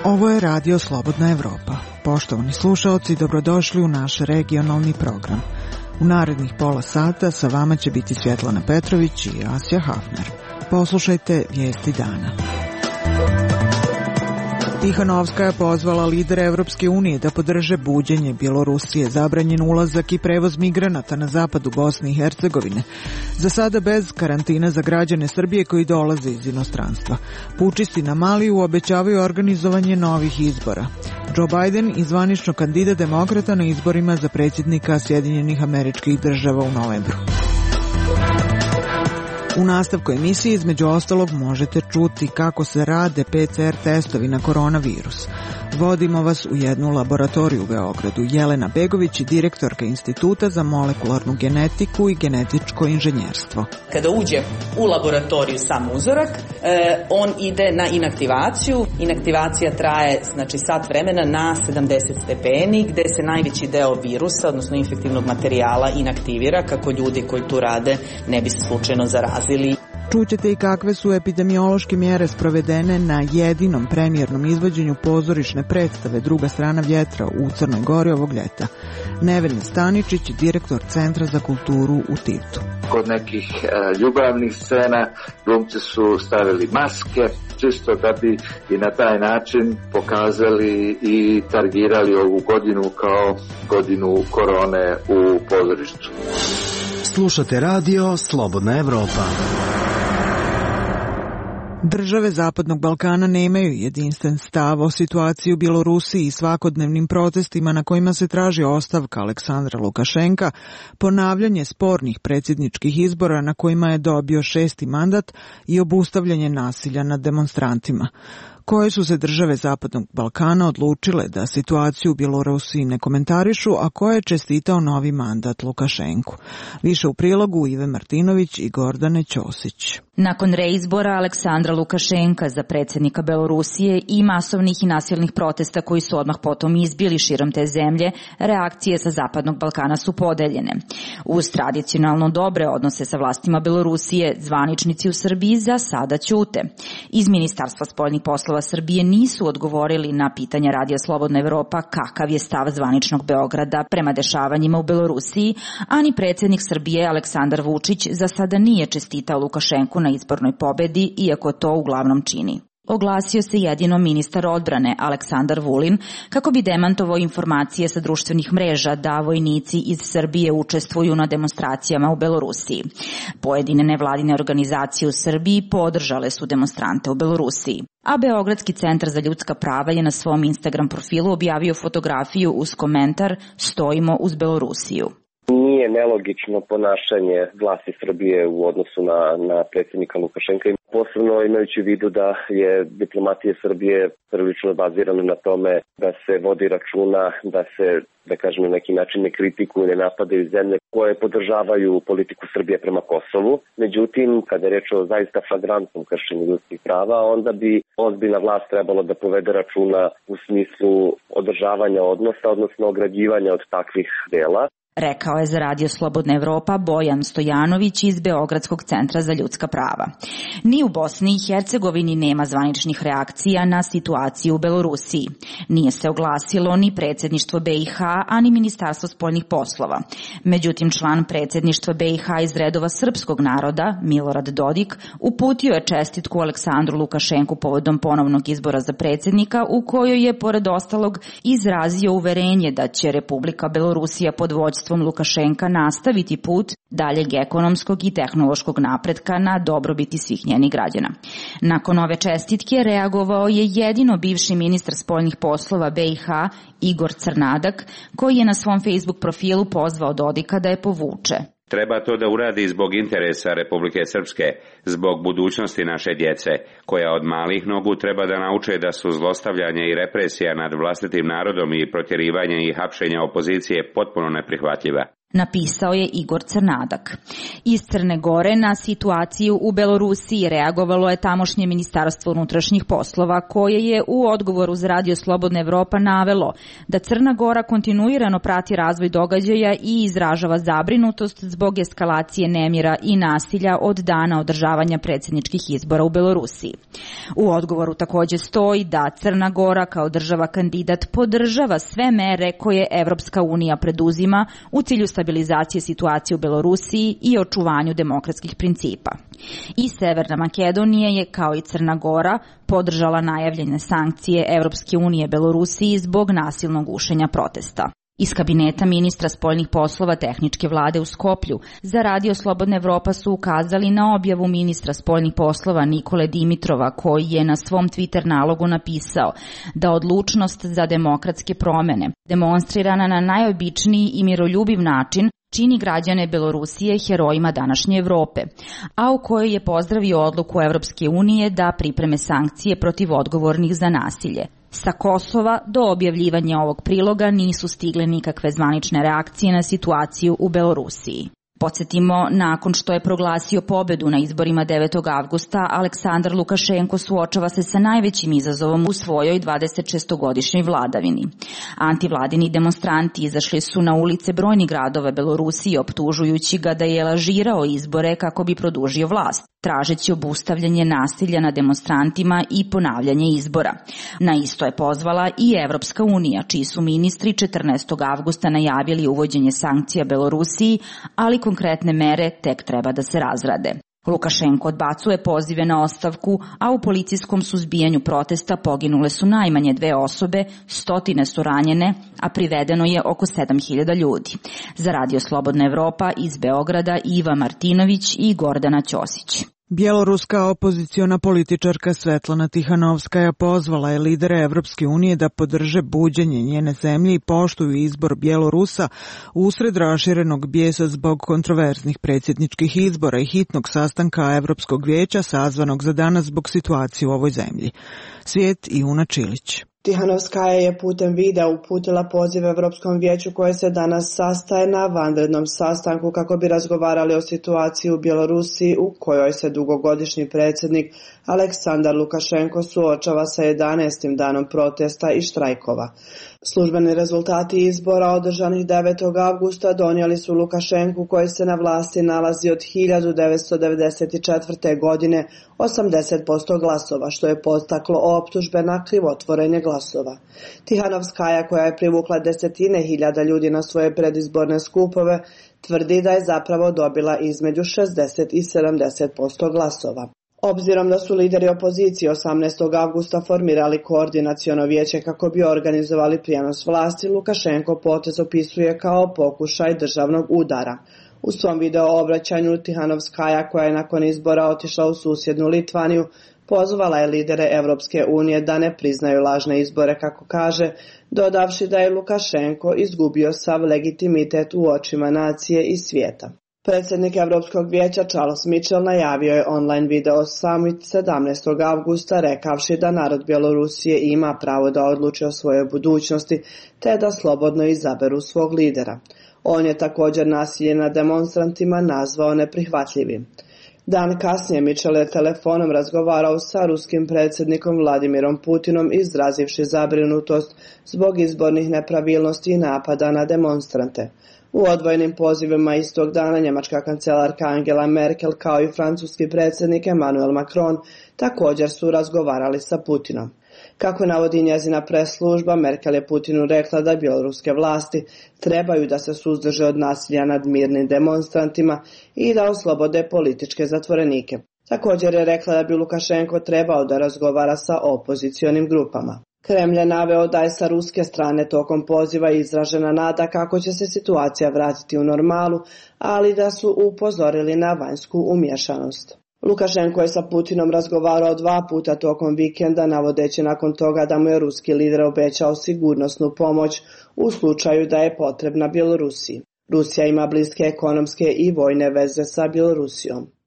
Ovo je Radio Slobodna Evropa. Poštovani slušaoci, dobrodošli u naš regionalni program. U narednih pola sata sa vama će biti Svjetlana Petrović i Asja Hafner. Poslušajte vijesti dana. Tihanovska je pozvala lidere Evropske unije da podrže buđenje Bjelorusije, zabranjen ulazak i prevoz migranata na zapadu Bosne i Hercegovine. Za sada bez karantina za građane Srbije koji dolaze iz inostranstva. Pučisti na Maliju obećavaju organizovanje novih izbora. Joe Biden i zvanično kandidat demokrata na izborima za predsjednika Sjedinjenih Američkih Država u novembru. U nastavku emisije između ostalog možete čuti kako se rade PCR testovi na koronavirus. Vodimo vas u jednu laboratoriju u Beogradu. Jelena Begović, direktorka Instituta za molekularnu genetiku i genetičko inženjerstvo. Kada uđe u laboratoriju sam uzorak, on ide na inaktivaciju. Inaktivacija traje sat vremena na 70 stepeni, gde se najveći deo virusa, odnosno infektivnog materijala, inaktivira kako ljudi koji tu rade ne bi se slučajno zarazili. Čućete i kakve su epidemiološke mjere sprovedene na jedinom premijernom izvođenju pozorišne predstave Druga strana vjetra u Crnoj Gori ovog ljeta. Neven Staničić, direktor Centra za kulturu u Tivtu. Kod nekih ljubavnih scena glumci su stavili maske, čisto da bi i na taj način pokazali i targirali ovu godinu kao godinu korone u pozorištu. Slušate radio Slobodna Evropa. Države Zapadnog Balkana nemaju jedinstven stav o situaciji u Bjelorusiji i svakodnevnim protestima na kojima se traži ostavka Aleksandra Lukašenka, ponavljanje spornih predsjedničkih izbora na kojima je dobio 6. mandat i obustavljanje nasilja nad demonstrantima. Koje su se države Zapadnog Balkana odlučile da situaciju u Bjelorusiji ne komentarišu, a koje je čestitao novi mandat Lukašenku. Više u prilogu Ive Martinović i Gordane Ćosić. Nakon reizbora Aleksandra Lukašenka za predsjednika Bjelorusije i masovnih i nasilnih protesta koji su odmah potom izbili širom te zemlje, reakcije sa Zapadnog Balkana su podeljene. Uz tradicionalno dobre odnose sa vlastima Bjelorusije, zvaničnici u Srbiji za sada ćute. Iz Ministarstva spoljnih poslova Srbije nisu odgovorili na pitanja Radija Slobodna Evropa kakav je stav zvaničnog Beograda prema dešavanjima u Bjelorusiji, a ni predsjednik Srbije Aleksandar Vučić za sada nije čestitao Lukašenku na izbornoj pobedi, iako to uglavnom čini. Oglasio se jedino ministar odbrane Aleksandar Vulin kako bi demantovao informacije sa društvenih mreža da vojnici iz Srbije učestvuju na demonstracijama u Bjelorusiji. Pojedine nevladine organizacije u Srbiji podržale su demonstrante u Bjelorusiji. A Beogradski centar za ljudska prava je na svom Instagram profilu objavio fotografiju uz komentar "Stojimo uz Bjelorusiju". Nije nelogično ponašanje vlasti Srbije u odnosu na predsjednika Lukašenka, posebno imajući u vidu da je diplomatija Srbije prilično bazirana na tome da se vodi računa, da se, da kažem, na neki način ne kritikuju, ne napadaju zemlje koje podržavaju politiku Srbije prema Kosovu. Međutim, kada je reč o zaista flagrantnom kršenju ljudskih prava, onda bi ozbiljna vlast trebalo da povede računa u smislu održavanja odnosa, odnosno ograđivanja od takvih dela. Rekao je za Radio Slobodna Evropa Bojan Stojanović iz Beogradskog centra za ljudska prava. Ni u Bosni i Hercegovini nema zvaničnih reakcija na situaciju u Bjelorusiji. Nije se oglasilo ni predsjedništvo BiH, a ni Ministarstvo spoljnih poslova. Međutim, član predsjedništva BiH iz redova srpskog naroda, Milorad Dodik, uputio je čestitku Aleksandru Lukašenku povodom ponovnog izbora za predsjednika, u kojoj je, pored ostalog, izrazio uverenje da će Republika Bjelorusija pod vođstvom Lukašenka nastaviti put daljeg ekonomskog i tehnološkog napretka na dobrobiti svih njenih građana. Nakon ove čestitke reagovao je jedino bivši ministar spoljnih poslova BiH Igor Crnadak, koji je na svom Facebook profilu pozvao Dodika da je povuče. Treba to da uradi zbog interesa Republike Srpske, zbog budućnosti naše djece, koja od malih nogu treba da nauče da su zlostavljanje i represija nad vlastitim narodom i protjerivanje i hapšenje opozicije potpuno neprihvatljiva. napisao je Igor Crnadak. Iz Crne Gore na situaciju u Belorusiji reagovalo je tamošnje Ministarstvo unutrašnjih poslova, koje je u odgovoru za Radio Slobodna Evropa navelo da Crna Gora kontinuirano prati razvoj događaja i izražava zabrinutost zbog eskalacije nemira i nasilja od dana održavanja predsjedničkih izbora u Belorusiji. U odgovoru također stoji da Crna Gora kao država kandidat podržava sve mere koje Evropska unija preduzima u cilju stabilizacije situacije u Belorusiji i očuvanju demokratskih principa. I Severna Makedonija je, kao i Crna Gora, podržala najavljene sankcije Evropske unije Belorusiji zbog nasilnog gušenja protesta. Iz kabineta ministra spoljnih poslova tehničke vlade u Skoplju za Radio Slobodna Evropa su ukazali na objavu ministra spoljnih poslova Nikole Dimitrova, koji je na svom Twitter nalogu napisao da odlučnost za demokratske promene, demonstrirana na najobičniji i miroljubiv način, čini građane Belorusije herojima današnje Evrope, a u kojoj je pozdravio odluku Evropske unije da pripreme sankcije protiv odgovornih za nasilje. Sa Kosova do objavljivanja ovog priloga nisu stigle nikakve zvanične reakcije na situaciju u Belorusiji. Podsjetimo, nakon što je proglasio pobedu na izborima 9. avgusta, Aleksandar Lukašenko suočava se sa najvećim izazovom u svojoj 26-godišnjoj vladavini. Antivladini demonstranti izašli su na ulice brojnih gradova Belorusije optužujući ga da je lažirao izbore kako bi produžio vlast, tražeći obustavljanje nasilja na demonstrantima i ponavljanje izbora. Na isto je pozvala i Evropska unija, čiji su ministri 14. avgusta najavili uvođenje sankcija Belorusiji, ali konkretne mere tek treba da se razrade. Lukašenko odbacuje pozive na ostavku, a u policijskom suzbijanju protesta poginule su najmanje 2 osobe, stotine su ranjene, a privedeno je oko 7.000 ljudi. Za Radio Slobodna Evropa iz Beograda Iva Martinović i Gordana Ćosić. Bjeloruska opoziciona političarka Svetlana Tihanovskaja pozvala je lidere Evropske unije da podrže buđenje njene zemlje i poštuju izbor Bjelorusa usred raširenog bijesa zbog kontroverznih predsjedničkih izbora i hitnog sastanka Evropskog vijeća sazvanog za danas zbog situacije u ovoj zemlji. Svijet Ivuna Čilić. Tihanovskaja je putem videa uputila poziv Evropskom vijeću koje se danas sastaje na vanrednom sastanku kako bi razgovarali o situaciji u Bjelorusiji u kojoj se dugogodišnji predsjednik Aleksandar Lukašenko suočava sa 11. danom protesta i štrajkova. Službeni rezultati izbora održanih 9. avgusta donijeli su Lukašenku, koji se na vlasti nalazi od 1994. godine, 80% glasova, što je podstaklo optužbe na krivotvorenje glasova. Tihanovskaja, koja je privukla desetine hiljada ljudi na svoje predizborne skupove, tvrdi da je zapravo dobila između 60 i 70% glasova. Obzirom da su lideri opozicije 18. avgusta formirali koordinaciono vijeće kako bi organizovali prijenos vlasti, Lukašenko potez opisuje kao pokušaj državnog udara. U svom video obraćanju Tihanovskaja, koja je nakon izbora otišla u susjednu Litvaniju, pozvala je lidere Evropske unije da ne priznaju lažne izbore, kako kaže, dodavši da je Lukašenko izgubio sav legitimitet u očima nacije i svijeta. Predsjednik Evropskog vijeća Charles Michel najavio je online video summit 17. avgusta rekavši da narod Bjelorusije ima pravo da odluči o svojoj budućnosti te da slobodno izaberu svog lidera. On je također nasilje nad demonstrantima nazvao neprihvatljivim. Dan kasnije Michel je telefonom razgovarao sa ruskim predsjednikom Vladimirom Putinom, izrazivši zabrinutost zbog izbornih nepravilnosti i napada na demonstrante. U odvojenim pozivima istog dana njemačka kancelarka Angela Merkel kao i francuski predsjednik Emmanuel Macron također su razgovarali sa Putinom. Kako navodi njezina press-služba, Merkel je Putinu rekla da bjeloruske vlasti trebaju da se suzdrže od nasilja nad mirnim demonstrantima i da oslobode političke zatvorenike. Također je rekla da bi Lukašenko trebao da razgovara sa opozicionim grupama. Kremlj je naveo da je sa ruske strane tokom poziva izražena nada kako će se situacija vratiti u normalu, ali da su upozorili na vanjsku umješanost. Lukašenko je sa Putinom razgovarao 2 puta tokom vikenda, navodeći nakon toga da mu je ruski lider obećao sigurnosnu pomoć u slučaju da je potrebna Bjelorusiji. Rusija ima bliske ekonomske i vojne veze sa Bjelorusijom.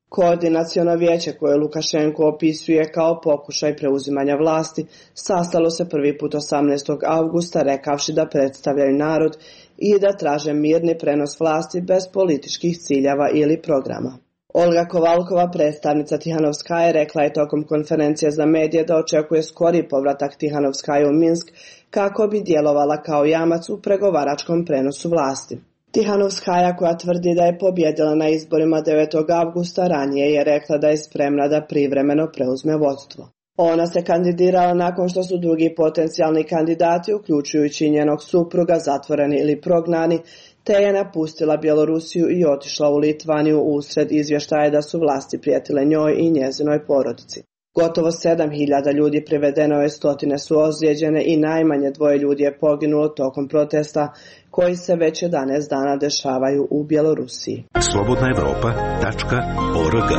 Koordinaciono vijeće koje Lukašenko opisuje kao pokušaj preuzimanja vlasti sastalo se prvi put 18. avgusta rekavši da predstavljaju narod i da traže mirni prenos vlasti bez političkih ciljeva ili programa. Olga Kovalkova, predstavnica Tihanovskaje, rekla je tokom konferencije za medije da očekuje skori povratak Tihanovskaje u Minsk kako bi djelovala kao jamac u pregovaračkom prenosu vlasti. Tihanovskaja, koja tvrdi da je pobjedila na izborima 9. avgusta, ranije je rekla da je spremna da privremeno preuzme vodstvo. Ona se kandidirala nakon što su drugi potencijalni kandidati, uključujući njenog supruga, zatvoreni ili prognani, te je napustila Bjelorusiju i otišla u Litvaniju usred izvještaja da su vlasti prijetile njoj i njezinoj porodici. Gotovo 7.000 ljudi privedeno je, stotine su ozlijeđene i najmanje 2 ljudi je poginulo tokom protesta koji se već 11 dana dešavaju u Bjelorusiji. slobodnaevropa.org.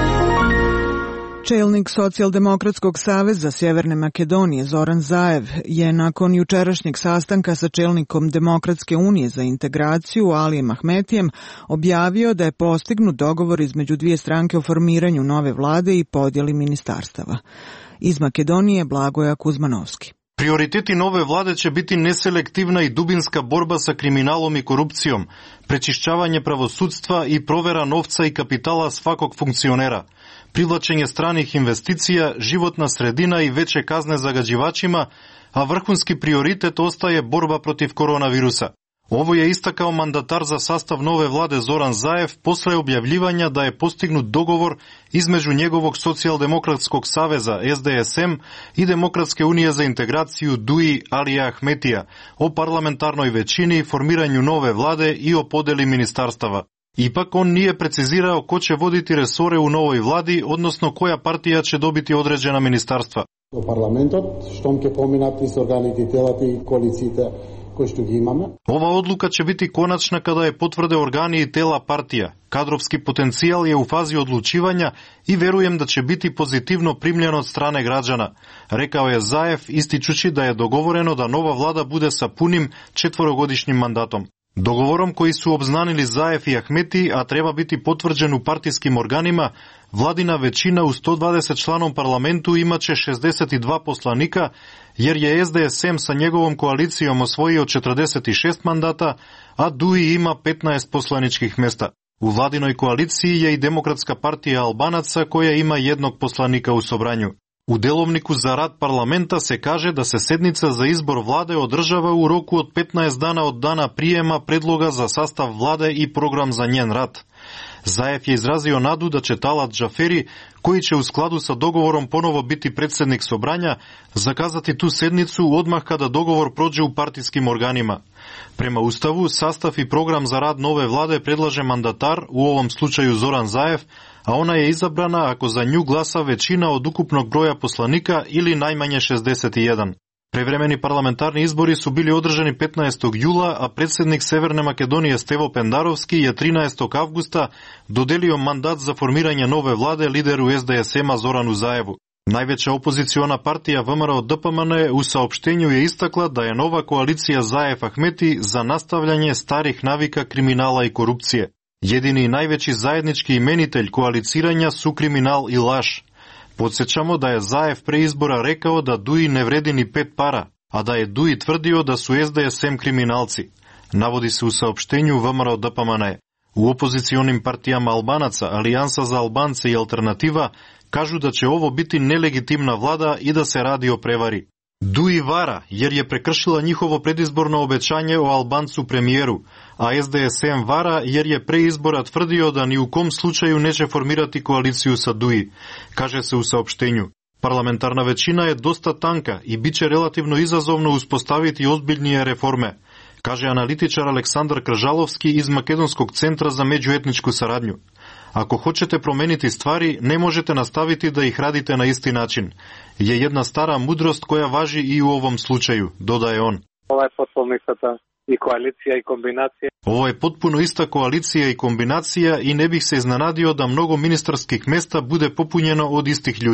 Čelnik Socijaldemokratskog saveza Sjeverne Makedonije Zoran Zaev je nakon jučerašnjeg sastanka sa čelnikom Demokratske unije za integraciju Alijem Ahmetijem objavio da je postignut dogovor između dvije stranke o formiranju nove vlade i podjeli ministarstava. Iz Makedonije Blagoja Kuzmanovski. Prioriteti nove vlade će biti neselektivna i dubinska borba sa kriminalom i korupcijom, prečišćavanje pravosudstva i provera novca i kapitala svakog funkcionera, privlačenje stranih investicija, životna sredina i veće kazne zagađivačima, a vrhunski prioritet ostaje borba protiv koronavirusa. Ovo je istakao mandatar za sastav nove vlade Zoran Zaev posle objavljivanja da je postignut dogovor između njegovog Socijaldemokratskog saveza SDSM i Demokratske unije za integraciju DUI Alija Ahmetija o parlamentarnoj većini, formiranju nove vlade i o podeli ministarstava. Ipak on nije precizirao ko će voditi resore u novoj vladi, odnosno koja partija će dobiti određena ministarstva. Parlamentot, štom ќе поминат из органите, телата и коалициите кои што ги имаме. Ova odluka će biti konačna kada je potvrde organi i tela partija. Kadrovski potencijal je u fazi odlučivanja i verujem da će biti pozitivno primljen od strane građana, rekao je Zaev, ističući da je dogovoreno da nova vlada bude sa punim 4-godišnjim mandatom. Dogovorom koji su obznanili Zaev i Ahmeti, a treba biti potvrđen u partijskim organima, vladina većina u 120 članom parlamentu imaće 62 poslanika, jer je SDSM sa njegovom koalicijom osvojio 46 mandata, a DUI ima 15 poslaničkih mesta. U vladinoj koaliciji je i Demokratska partija Albanaca koja ima 1 poslanika u sobranju. U delovniku za rad parlamenta se kaže da se sednica za izbor vlade održava u roku od 15 dana od dana prijema predloga za sastav vlade i program za njen rad. Zaev je izrazio nadu da će Talat Džaferi, koji će u skladu sa dogovorom ponovo biti predsjednik sobranja, zakazati tu sednicu odmah kada dogovor prođe u partijskim organima. Prema Ustavu, sastav i program za rad nove vlade predlaže mandatar, u ovom slučaju Zoran Zaev, a ona je izabrana ako za nju glasa većina od ukupnog broja poslanika ili najmanje 61. Prevremeni parlamentarni izbori su bili održani 15. jula, a predsjednik Severne Makedonije Stevo Pendarovski je 13. avgusta dodelio mandat za formiranje nove vlade lideru SDSM-a Zoranu Zaevu. Najveća opoziciona partija VMRO DPMN u saopštenju je istakla da je nova koalicija Zaev Ahmeti za nastavljanje starih navika kriminala i korupcije. Jedini i najveći zajednički imenitelj koaliciranja su kriminal i laž. Podsjećamo da je Zaev pre izbora rekao da DUI ne vredi ni 5 para, a da je DUI tvrdio da su SDSM kriminalci. Navodi se u saopštenju VMRO DPMN. U opozicionim partijama Albanaca, Alijansa za Albance i Alternativa kažu da će ovo biti nelegitimna vlada i da se radi o prevari. DUI vara jer je prekršila njihovo predizborno obećanje o Albancu premijeru, a SDSM vara jer je pre izbora tvrdio da ni u kom slučaju neće formirati koaliciju sa DUI, kaže se u saopštenju. Parlamentarna većina je dosta tanka i bit će relativno izazovno uspostaviti ozbiljnije reforme, kaže analitičar Aleksandar Kržalovski iz Makedonskog centra za međuetničku saradnju. Ako hoćete promeniti stvari, ne možete nastaviti da ih radite na isti način. Je jedna stara mudrost koja važi i u ovom slučaju, dodaje on. Ovo je potpuno ista i koalicija i kombinacija. Ovo je potpuno ista koalicija i kombinacija i ne bih se iznenadio da mnogo ministarskih mesta bude popunjeno od istih ljudi.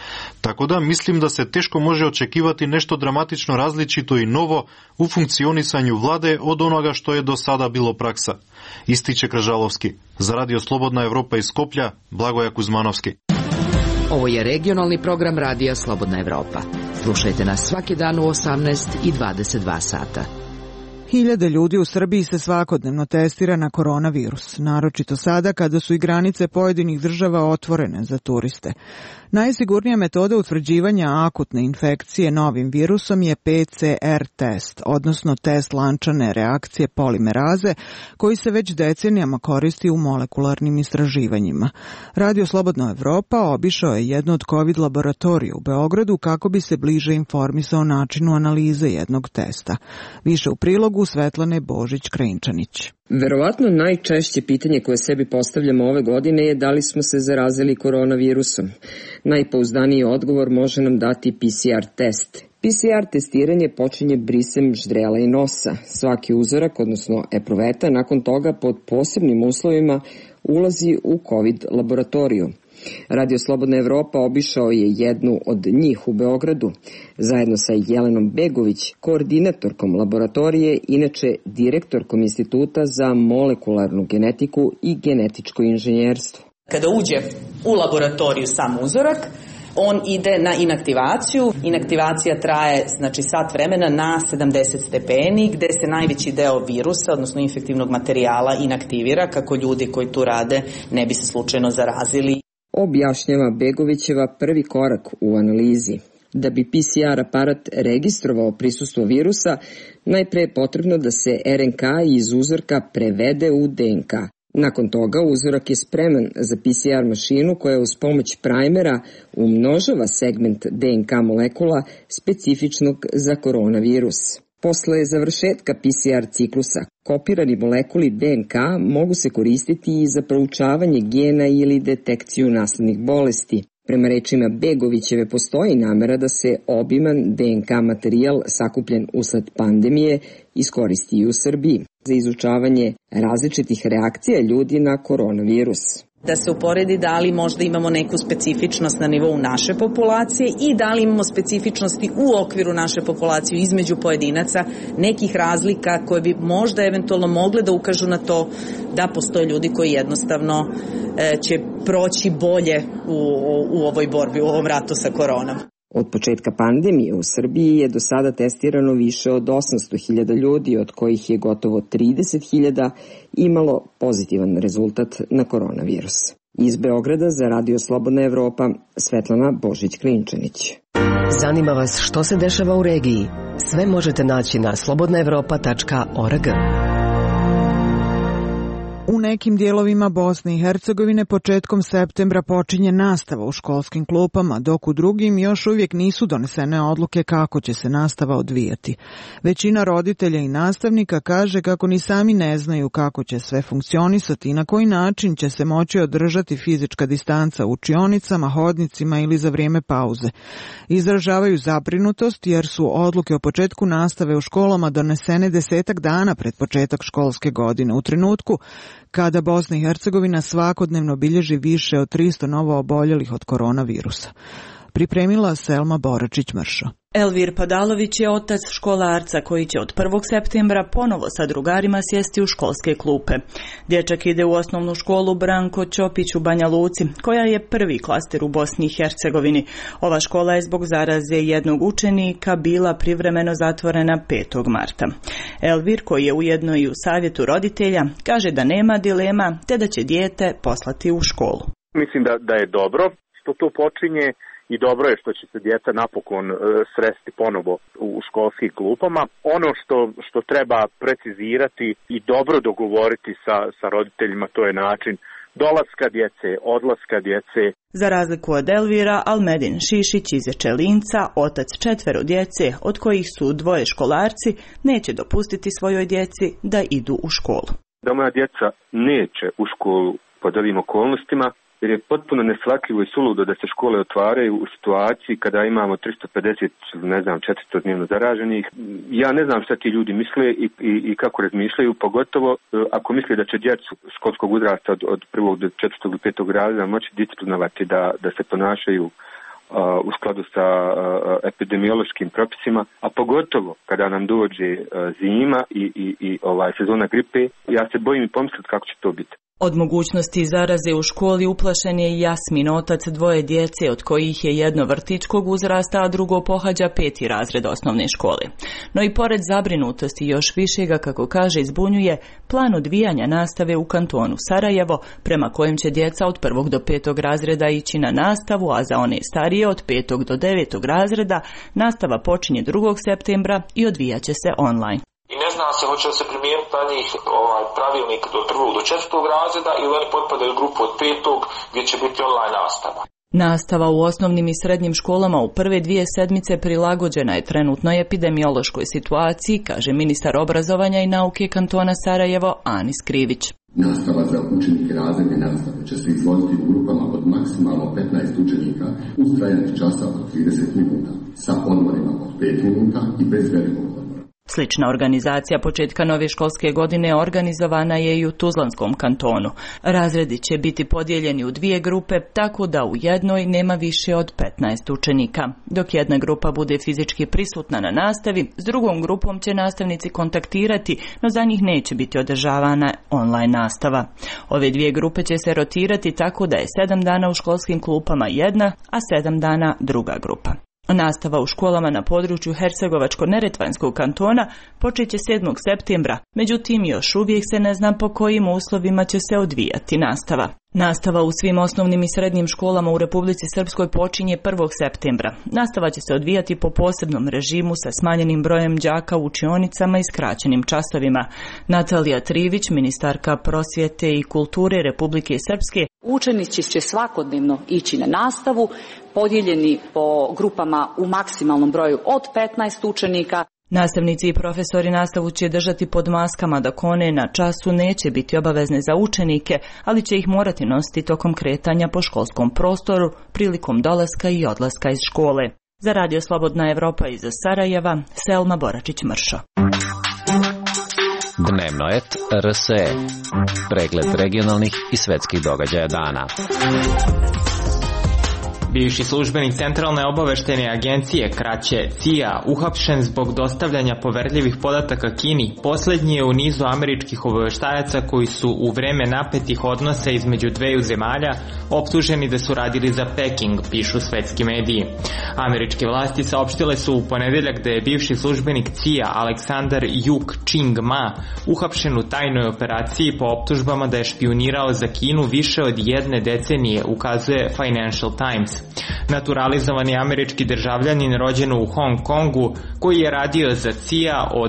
Tako da mislim da se teško može očekivati nešto dramatično različito i novo u funkcionisanju vlade od onoga što je do sada bilo praksa. Ističe Kržalovski. Za Radio Slobodna Evropa iz Skoplja, Blagoja Kuzmanovski. Ovo je regionalni program Radija Slobodna Evropa. Slušajte nas svaki dan u 18 i 22 sata. Hiljade ljudi u Srbiji se svakodnevno testira na koronavirus, naročito sada kada su i granice pojedinih država otvorene za turiste. Najsigurnija metoda utvrđivanja akutne infekcije novim virusom je PCR test, odnosno test lančane reakcije polimeraze, koji se već decenijama koristi u molekularnim istraživanjima. Radio Slobodna Evropa obišao je jednu od COVID laboratorija u Beogradu kako bi se bliže informisao o načinu analize jednog testa. Više u prilogu Svetlane Božić-Krajinčanić. Verovatno najčešće pitanje koje sebi postavljamo ove godine je da li smo se zarazili koronavirusom. Najpouzdaniji odgovor može nam dati PCR test. PCR testiranje počinje brisem ždrela i nosa. Svaki uzorak, odnosno epruveta, nakon toga pod posebnim uslovima ulazi u COVID laboratoriju. Radio Slobodna Evropa obišao je jednu od njih u Beogradu, zajedno sa Jelenom Begović, koordinatorkom laboratorije, inače direktorkom Instituta za molekularnu genetiku i genetičko inženjerstvo. Kada uđe u laboratoriju sam uzorak, on ide na inaktivaciju. Inaktivacija traje sat vremena na 70 stepeni, gde se najveći deo virusa, odnosno infektivnog materijala, inaktivira kako ljudi koji tu rade ne bi se slučajno zarazili. Objašnjava Begovićeva prvi korak u analizi. Da bi PCR aparat registrovao prisustvo virusa, najpre je potrebno da se RNK iz uzorka prevede u DNK. Nakon toga uzorak je spreman za PCR mašinu koja uz pomoć primera umnožava segment DNK molekula specifičnog za koronavirus. Posle završetka PCR ciklusa, kopirani molekuli DNK mogu se koristiti i za proučavanje gena ili detekciju naslednih bolesti. Prema rečima Begovićeve postoji namera da se obiman DNK materijal sakupljen usled pandemije iskoristi i u Srbiji za izučavanje različitih reakcija ljudi na koronavirus. Da se uporedi da li možda imamo neku specifičnost na nivou naše populacije i da li imamo specifičnosti u okviru naše populacije između pojedinaca, nekih razlika koje bi možda eventualno mogle da ukažu na to da postoje ljudi koji jednostavno će proći bolje u ovoj borbi, u ovom ratu sa koronom. Od početka pandemije u Srbiji je do sada testirano više od 800.000 ljudi, od kojih je gotovo 30.000 imalo pozitivan rezultat na koronavirus. Iz Beograda za Radio Slobodna Evropa, Svetlana Božić-Klinčanić. Zanima vas što se dešava u regiji? Sve možete naći na slobodnaevropa.org. U nekim dijelovima Bosne i Hercegovine početkom septembra počinje nastava u školskim klupama, dok u drugim još uvijek nisu donesene odluke kako će se nastava odvijati. Većina roditelja i nastavnika kaže kako ni sami ne znaju kako će sve funkcionisati i na koji način će se moći održati fizička distanca u učionicama, hodnicima ili za vrijeme pauze. Izražavaju zabrinutost jer su odluke o početku nastave u školama donesene 10 dana pred početak školske godine, u trenutku kada Bosna i Hercegovina svakodnevno bilježi više od 300 novo oboljelih od koronavirusa. Pripremila Selma Boračić-Mršo. Elvir Padalović je otac školarca koji će od 1. septembra ponovo sa drugarima sjesti u školske klupe. Dječak ide u osnovnu školu Branko Ćopić u Banja Luci, koja je prvi klaster u Bosni i Hercegovini. Ova škola je zbog zaraze jednog učenika bila privremeno zatvorena 5. marta. Elvir, koji je ujedno i u savjetu roditelja, kaže da nema dilema te da će dijete poslati u školu. Mislim da je dobro što to počinje. I dobro je što će se djeca napokon sresti ponovo u školskim klupama. Ono što treba precizirati i dobro dogovoriti sa roditeljima, to je način dolaska djece, odlaska djece. Za razliku od Elvira, Almedin Šišić iz Ečelinca, otac 4 djece, od kojih su 2 školarci, neće dopustiti svojoj djeci da idu u školu. Da moja djeca neće u školu pod ovim okolnostima, jer je potpuno neshvatljivo i suludo da se škole otvaraju u situaciji kada imamo 350, 400 dnevno zaraženih. Ja ne znam šta ti ljudi misle i kako razmišljaju, pogotovo ako misle da će djecu školskog uzrasta od 1. do 4. do 5. razreda moći disciplinovati da se ponašaju u skladu sa epidemiološkim propisima, a pogotovo kada nam dođe zima i sezona gripe, ja se bojim i pomisliti kako će to biti. Od mogućnosti zaraze u školi uplašen je i Jasmin, otac dvoje djece, od kojih je jedno vrtićkog uzrasta, a drugo pohađa 5. razred osnovne škole. No i pored zabrinutosti još više ga, kako kaže, zbunjuje plan odvijanja nastave u kantonu Sarajevo, prema kojem će djeca od 1. do 5. razreda ići na nastavu, a za one starije od 5. do 9. razreda nastava počinje 2. septembra i odvijaće se online. I ne zna se hoće li se primijeniti na njih pravilnik do 1. do 4. razreda ili oni potpadaju u grupu od 5. gdje će biti online nastava. Nastava u osnovnim i srednjim školama u prve 2 sedmice prilagođena je trenutnoj epidemiološkoj situaciji, kaže ministar obrazovanja i nauke kantona Sarajevo Anis Krivić. Nastava za učenike razredne nastave će se izvoditi u grupama od maksimalno 15 učenika uz trajanje časa od 30 minuta, sa odmorima od 5 minuta i bez velikog odmora. Slična organizacija početka nove školske godine organizovana je i u Tuzlanskom kantonu. Razredi će biti podijeljeni u 2 grupe, tako da u jednoj nema više od 15 učenika. Dok jedna grupa bude fizički prisutna na nastavi, s drugom grupom će nastavnici kontaktirati, no za njih neće biti održavana online nastava. Ove 2 grupe će se rotirati tako da je 7 dana u školskim klupama jedna, a 7 dana druga grupa. Nastava u školama na području Hercegovačko-Neretvanskog kantona počeće 7. septembra, međutim još uvijek se ne zna po kojim uslovima će se odvijati nastava. Nastava u svim osnovnim i srednjim školama u Republici Srpskoj počinje 1. septembra. Nastava će se odvijati po posebnom režimu sa smanjenim brojem đaka u učionicama i skraćenim časovima. Natalija Trivić, ministarka prosvjete i kulture Republike Srpske: učenici će svakodnevno ići na nastavu, podijeljeni po grupama u maksimalnom broju od 15 učenika. Nastavnici i profesori nastavu će držati pod maskama dok one na času neće biti obavezne za učenike, ali će ih morati nositi tokom kretanja po školskom prostoru prilikom dolaska i odlaska iz škole. Za Radio Slobodna Evropa iz Sarajeva, Selma Boračić-Mršo. Dnevno et RSE. Pregled regionalnih i svetskih događaja dana. Bivši službenik Centralne obaveštajne agencije, kraće CIA, uhapšen zbog dostavljanja poverljivih podataka Kini, posljednji je u nizu američkih obaveštajaca koji su u vreme napetih odnosa između dveju zemalja optuženi da su radili za Peking, pišu svetski mediji. Američke vlasti saopštile su u ponedeljak da je bivši službenik CIA Aleksandar Yuk Ching Ma uhapšen u tajnoj operaciji po optužbama da je špijunirao za Kinu više od 1 decenije, ukazuje Financial Times. Naturalizovani američki državljanin rođen u Hong Kongu, koji je radio za CIA od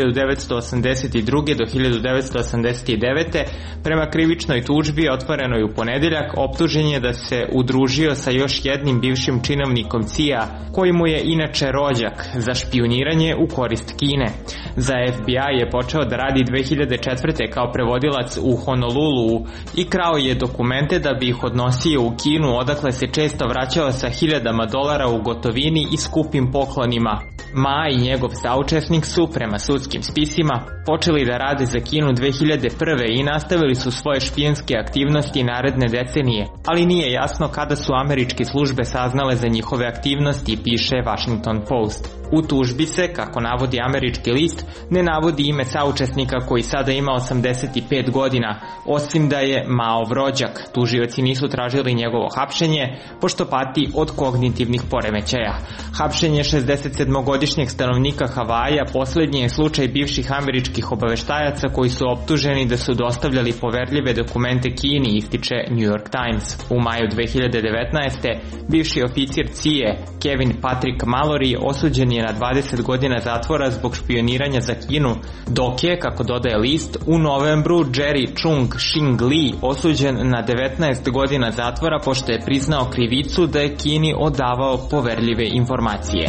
1982. do 1989. prema krivičnoj tužbi otvorenoj u ponedeljak, optužen je da se udružio sa još jednim bivšim činovnikom CIA, koji mu je inače rođak, za špijuniranje u korist Kine. Za FBI je počeo da radi 2004. kao prevodilac u Honolulu i krao je dokumente da bi ih odnosio u Kinu, odakle se često vraćao sa $1.000 u gotovini i skupim poklonima. Ma i njegov saučesnik su, prema sudskim spisima, počeli da rade za Kinu 2001. i nastavili su svoje špijenske aktivnosti naredne decenije, ali nije jasno kada su američke službe saznale za njihove aktivnosti, piše Washington Post. U tužbi se, kako navodi američki list, ne navodi ime saučesnika koji sada ima 85 godina, osim da je Maov rođak. Tužioci nisu tražili njegovo hapšenje, pošto pati od kognitivnih poremećaja. Hapšenje 67-godišnjeg stanovnika Havaja posljednji je slučaj bivših američkih obaveštajaca koji su optuženi da su dostavljali poverljive dokumente Kini, ističe New York Times. U maju 2019. bivši oficir CIA Kevin Patrick Mallory osuđen je na 20 godina zatvora zbog špioniranja za Kinu, dok je, kako dodaje list, u novembru Jerry Chung Shing Lee osuđen na 19 godina zatvora pošto je priznao krivicu da je Kini odavao poverljive informacije.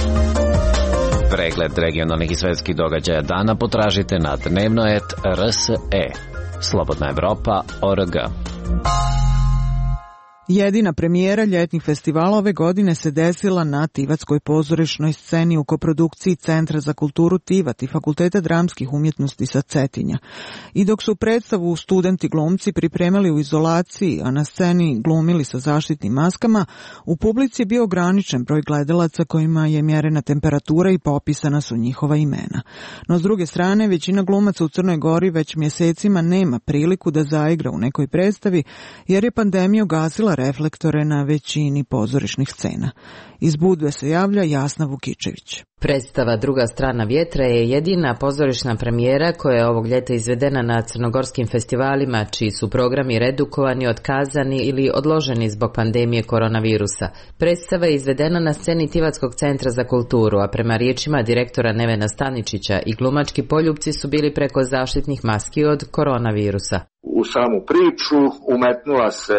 Pregled regionalnih i svetskih događaja dana potražite na dnevnoet.rse. Slobodna Evropa.org. Jedina premijera ljetnih festivala ove godine se desila na Tivatskoj pozorišnoj sceni u koprodukciji Centra za kulturu Tivat i Fakulteta dramskih umjetnosti sa Cetinja. I dok su predstavu studenti glumci pripremali u izolaciji, a na sceni glumili sa zaštitnim maskama, u publici je bio ograničen broj gledalaca kojima je mjerena temperatura i popisana su njihova imena. No s druge strane, većina glumaca u Crnoj Gori već mjesecima nema priliku da zaigra u nekoj predstavi, jer je pandemija ugasila reflektore na većini pozorišnih scena. Iz Budve se javlja Jasna Vukičević. Predstava Druga strana vjetra je jedina pozorišna premijera koja je ovog ljeta izvedena na crnogorskim festivalima, čiji su programi redukovani, otkazani ili odloženi zbog pandemije koronavirusa. Predstava je izvedena na sceni Tivatskog centra za kulturu, a prema riječima direktora Nevena Staničića i glumački poljupci su bili preko zaštitnih maski od koronavirusa. U samu priču umetnula se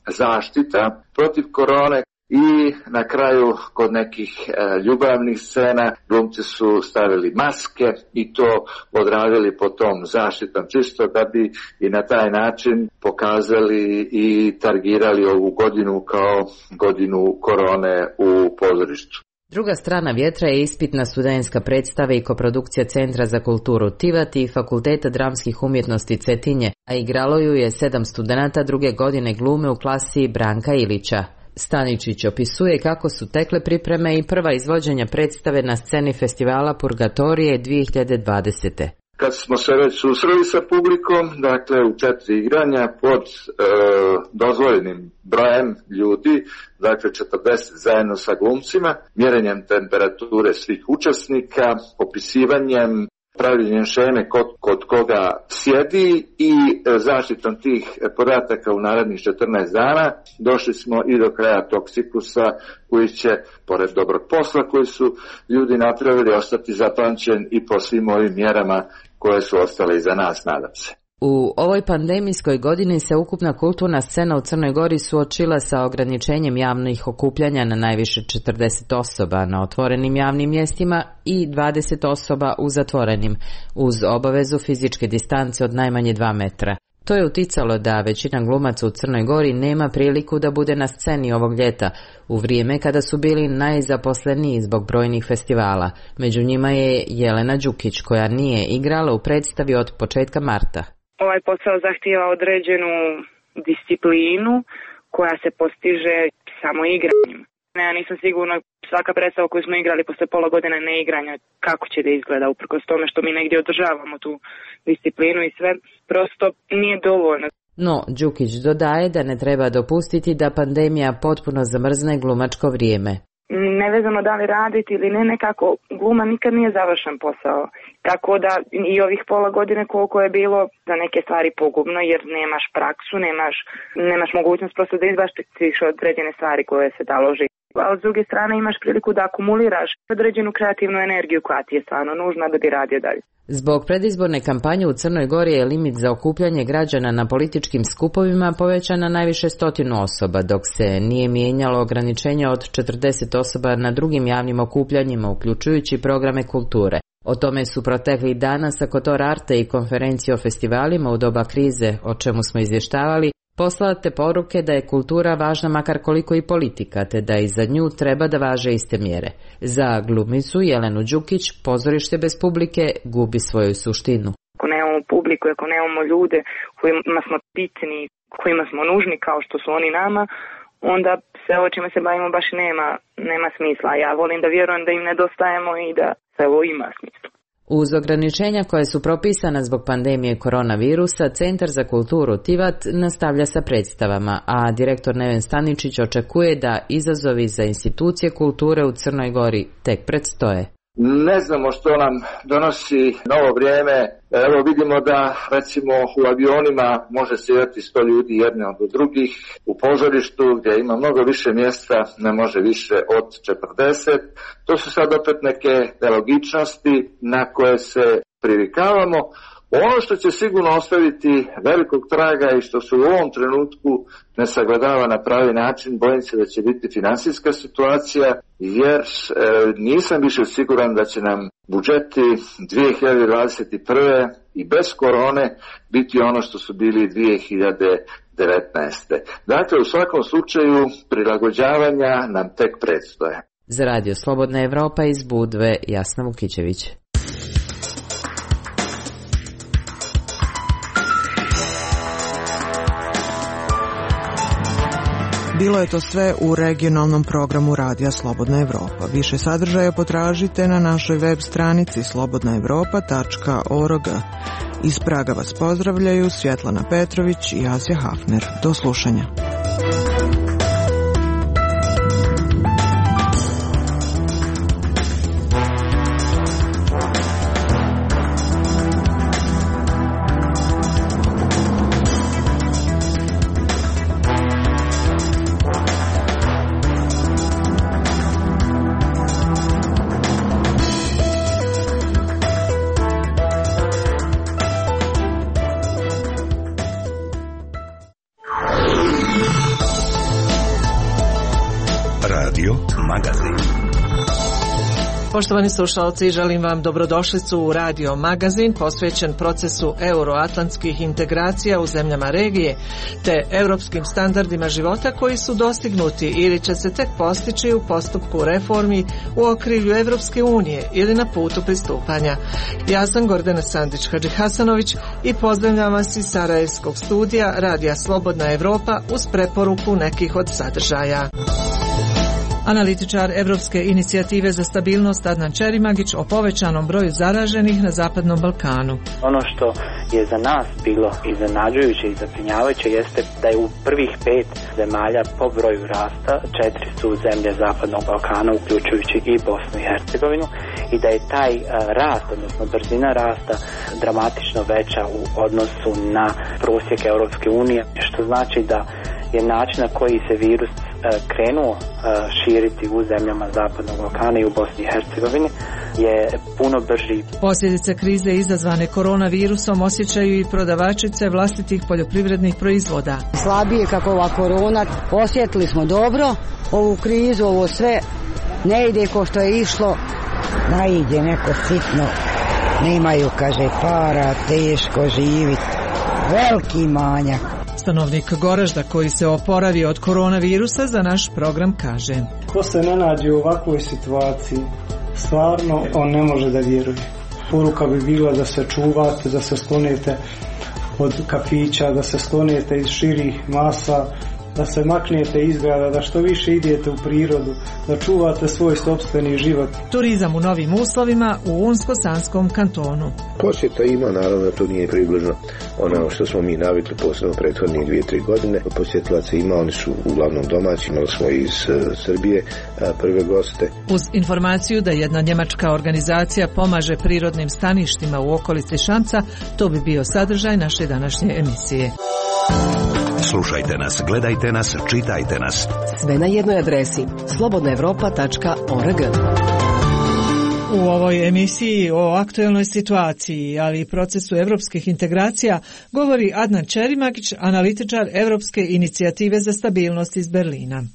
zaštita protiv korone i na kraju kod nekih ljubavnih scena glumci su stavili maske i to odradili po tom zaštitom čisto da bi i na taj način pokazali i targirali ovu godinu kao godinu korone u pozorištu. Druga strana vjetra je ispitna studentska predstava i koprodukcija Centra za kulturu Tivat i Fakulteta dramskih umjetnosti Cetinje, a igralo ju je 7 studenata druge godine glume u klasi Branka Ilića. Staničić opisuje kako su tekle pripreme i prva izvođenja predstave na sceni festivala Purgatorije 2020. Kad smo se već susreli sa publikom, dakle u 4 igranja pod dozvoljenim brojem ljudi, dakle 40 zajedno sa glumcima, mjerenjem temperature svih učesnika, popisivanjem, pravljenjem šeme kod koga sjedi i zaštitom tih podataka u narednih 14 dana, došli smo i do kraja tog ciklusa koji će, pored dobrog posla koji su ljudi napravili, ostati zapamćen i po svim ovim mjerama koje su ostale iza nas, nadam se. U ovoj pandemijskoj godini se ukupna kulturna scena u Crnoj Gori suočila sa ograničenjem javnih okupljanja na najviše 40 osoba na otvorenim javnim mjestima i 20 osoba u zatvorenim, uz obavezu fizičke distance od najmanje 2 metra. To je uticalo da većina glumaca u Crnoj Gori nema priliku da bude na sceni ovog ljeta, u vrijeme kada su bili najzaposleniji zbog brojnih festivala. Među njima je Jelena Đukić, koja nije igrala u predstavi od početka marta. Ovaj posao zahtijeva određenu disciplinu koja se postiže samo igranjem. Ja nisam sigurna, svaka predstava koju smo igrali posle pola godine neigranja, kako će da izgleda, uprkos tome što mi negdje održavamo tu disciplinu i sve, prosto nije dovoljno. No, Đukić dodaje da ne treba dopustiti da pandemija potpuno zamrzne glumačko vrijeme. Nevezano da li raditi ili ne, nekako gluma nikad nije završen posao. Tako da i ovih pola godine koliko je bilo za neke stvari pogubno, jer nemaš praksu, nemaš mogućnost prosto da izbaštiš određene stvari koje se taloži. A s druge strane imaš priliku da akumuliraš određenu kreativnu energiju koja ti je stvarno nužna da bi radio dalje. Zbog predizborne kampanje u Crnoj Gori je limit za okupljanje građana na političkim skupovima povećan na najviše 100 osoba, dok se nije mijenjalo ograničenje od 40 osoba na drugim javnim okupljanjima, uključujući programe kulture. O tome su proteklih dana sa Kotor Arte i konferencije o festivalima u doba krize, o čemu smo izvještavali, poslate poruke da je kultura važna makar koliko i politika, te da i za nju treba da važe iste mjere. Za glumicu Jelenu Đukić pozorište bez publike gubi svoju suštinu. Ako nemamo publiku, ako nemamo ljude kojima smo bitni, kojima smo nužni kao što su oni nama, onda sve ovo čime se bavimo baš nema smisla. Ja volim da vjerujem da im nedostajemo i da sve ovo ima smisla. Uz ograničenja koje su propisana zbog pandemije koronavirusa, Centar za kulturu Tivat nastavlja sa predstavama, a direktor Neven Staničić očekuje da izazovi za institucije kulture u Crnoj Gori tek predstoje. Ne znamo što nam donosi novo vrijeme. Evo vidimo da recimo u avionima može sjedati 100 ljudi jedne od drugih. U pozorištu gdje ima mnogo više mjesta ne može više od 40. To su sad opet neke nelogičnosti na koje se privikavamo. Ono što će sigurno ostaviti velikog traga i što se u ovom trenutku ne sagledava na pravi način, bojim se da će biti finansijska situacija, jer nisam više siguran da će nam budžeti 2021. i bez korone biti ono što su bili 2019. Dakle, u svakom slučaju prilagođavanja nam tek predstoje. Za Radio Slobodna Evropa iz Budve, Jasna Vukićević. Bilo je to sve u regionalnom programu Radija Slobodna Evropa. Više sadržaja potražite na našoj web stranici slobodnaevropa.org. Iz Praga vas pozdravljaju Svjetlana Petrović i Asja Hafner. Do slušanja. Poštovani slušalci, želim vam dobrodošlicu u Radio Magazin posvećen procesu euroatlantskih integracija u zemljama regije te europskim standardima života koji su dostignuti ili će se tek postići u postupku reformi u okrilju Evropske unije ili na putu pristupanja. Ja sam Gordana Sandić-Hadžihasanović i pozdravljam vas iz Sarajevskog studija Radija Slobodna Evropa uz preporuku nekih od sadržaja. Analitičar Evropske inicijative za stabilnost Adnan Čerimagić o povećanom broju zaraženih na Zapadnom Balkanu. Ono što je za nas bilo iznenađujuće i zabrinjavajuće jeste da je u prvih 5 zemalja po broju rasta 4 su zemlje Zapadnog Balkana, uključujući i Bosnu i Hercegovinu, i da je taj rast, odnosno brzina rasta, dramatično veća u odnosu na prosjek Europske unije, što znači da je način na koji se virus krenuo širiti u zemljama Zapadnog Balkana i u Bosni i Hercegovini je puno brži. Posljedice krize izazvane koronavirusom osjećaju i prodavačice vlastitih poljoprivrednih proizvoda. Slabije kako ova korona, osjetili smo dobro ovu krizu, ovo sve ne ide ko što je išlo, da ide neko sitno, nemaju, kaže, para, teško živit, veliki manjak. Stanovnik Goražda koji se oporavio od koronavirusa za naš program kaže: ko se ne nađe u ovakvoj situaciji, stvarno on ne može da vjeruje. Poruka bi bila da se čuvate, da se sklonite od kafića, da se sklonite iz širih masa, da se maknete iz grada, da što više idete u prirodu, da čuvate svoj sopstveni život. Turizam u novim uslovima u Unsko-Sanskom kantonu. Posjeta ima, naravno to nije približno ono što smo mi navikli posebno prethodnih 2-3 godine. Posjetilaca ima, oni su uglavnom domaći, imali smo iz Srbije prve goste. Uz informaciju da jedna njemačka organizacija pomaže prirodnim staništima u okolici Šamca, to bi bio sadržaj naše današnje emisije. Slušajte nas, gledajte nas, čitajte nas. Sve na jednoj adresi slobodnaevropa.org. U ovoj emisiji o aktuelnoj situaciji, ali i procesu evropskih integracija, govori Adnan Čerimagić, analitičar Evropske inicijative za stabilnost iz Berlina.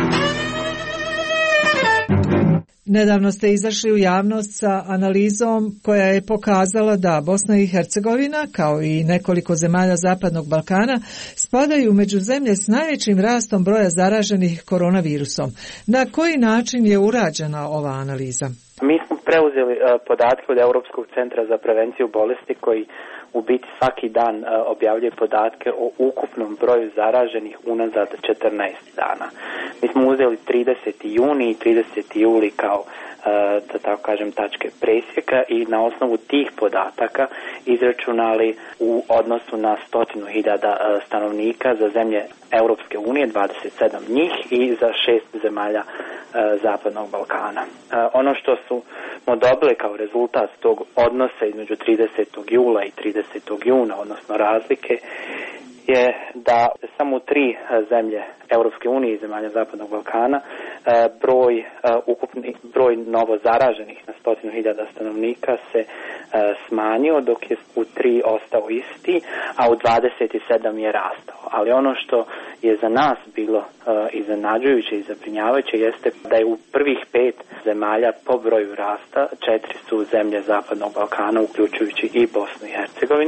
Nedavno ste izašli u javnost sa analizom koja je pokazala da Bosna i Hercegovina, kao i nekoliko zemalja Zapadnog Balkana, spadaju među zemlje s najvećim rastom broja zaraženih koronavirusom. Na koji način je urađena ova analiza? Mi smo preuzeli podatke od Europskog centra za prevenciju bolesti koji u biti svaki dan objavljuje podatke o ukupnom broju zaraženih unazad 14 dana. Mi smo uzeli 30. juni i 30. juli kao da tako kažem tačke presjeka i na osnovu tih podataka izračunali u odnosu na 100.000 stanovnika za zemlje Europske unije, 27 njih, i za 6 zemalja Zapadnog Balkana. Ono što smo dobili kao rezultat tog odnosa između 30. jula i 30. juna, odnosno razlike, je da samo u 3 zemlje Europske unije i zemalja Zapadnog Balkana ukupni broj novo zaraženih na 100.000 stanovnika se smanjio, dok je u 3 ostao isti, a u 27 je rastao. Ali ono što je za nas bilo iznenađujuće i zabrinjavajuće jeste da je u prvih 5 zemalja po broju rasta 4 su zemlje Zapadnog Balkana, uključujući i Bosnu i Hercegovinu,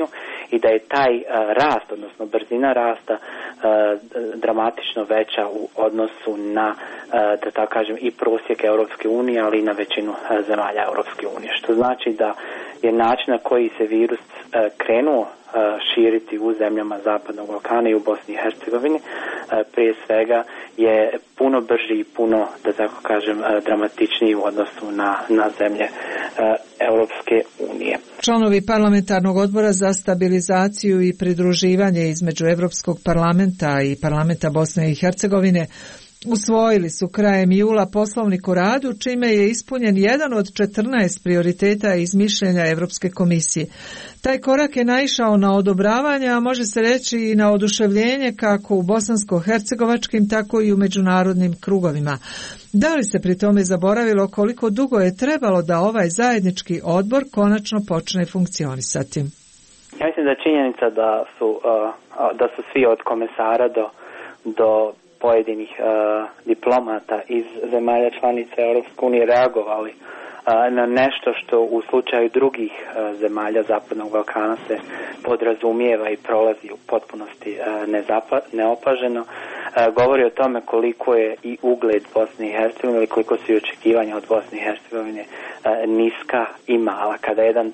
i da je taj rast, odnosno brzina rasta dramatično veća u odnosu na, da tako kažem, i prosjek Europske unije, ali i na većinu zemalja Europske unije. Što znači da je način na koji se virus krenuo širiti u zemljama Zapadnog Balkana i u Bosni i Hercegovini, prije svega je puno brži i puno, da tako kažem, dramatičniji u odnosu na zemlje Europske unije. Članovi parlamentarnog odbora za stabilizaciju i pridruživanje između Europskog parlamenta i parlamenta Bosne i Hercegovine usvojili su krajem jula poslovnik o radu, čime je ispunjen jedan od 14 prioriteta iz mišljenja Europske komisije. Taj korak je naišao na odobravanje, a može se reći i na oduševljenje kako u bosansko-hercegovačkim, tako i u međunarodnim krugovima. Da li se pri tome zaboravilo koliko dugo je trebalo da ovaj zajednički odbor konačno počne funkcionisati? Ja mislim da je činjenica da su svi od komesara do pojedinih diplomata iz zemalja članica Europske unije reagovali na nešto što u slučaju drugih zemalja Zapadnog Balkana se podrazumijeva i prolazi u potpunosti neopaženo, govori o tome koliko je i ugled Bosne i Hercegovine ili koliko su i očekivanja od Bosne i Hercegovine niska i mala. Kada jedan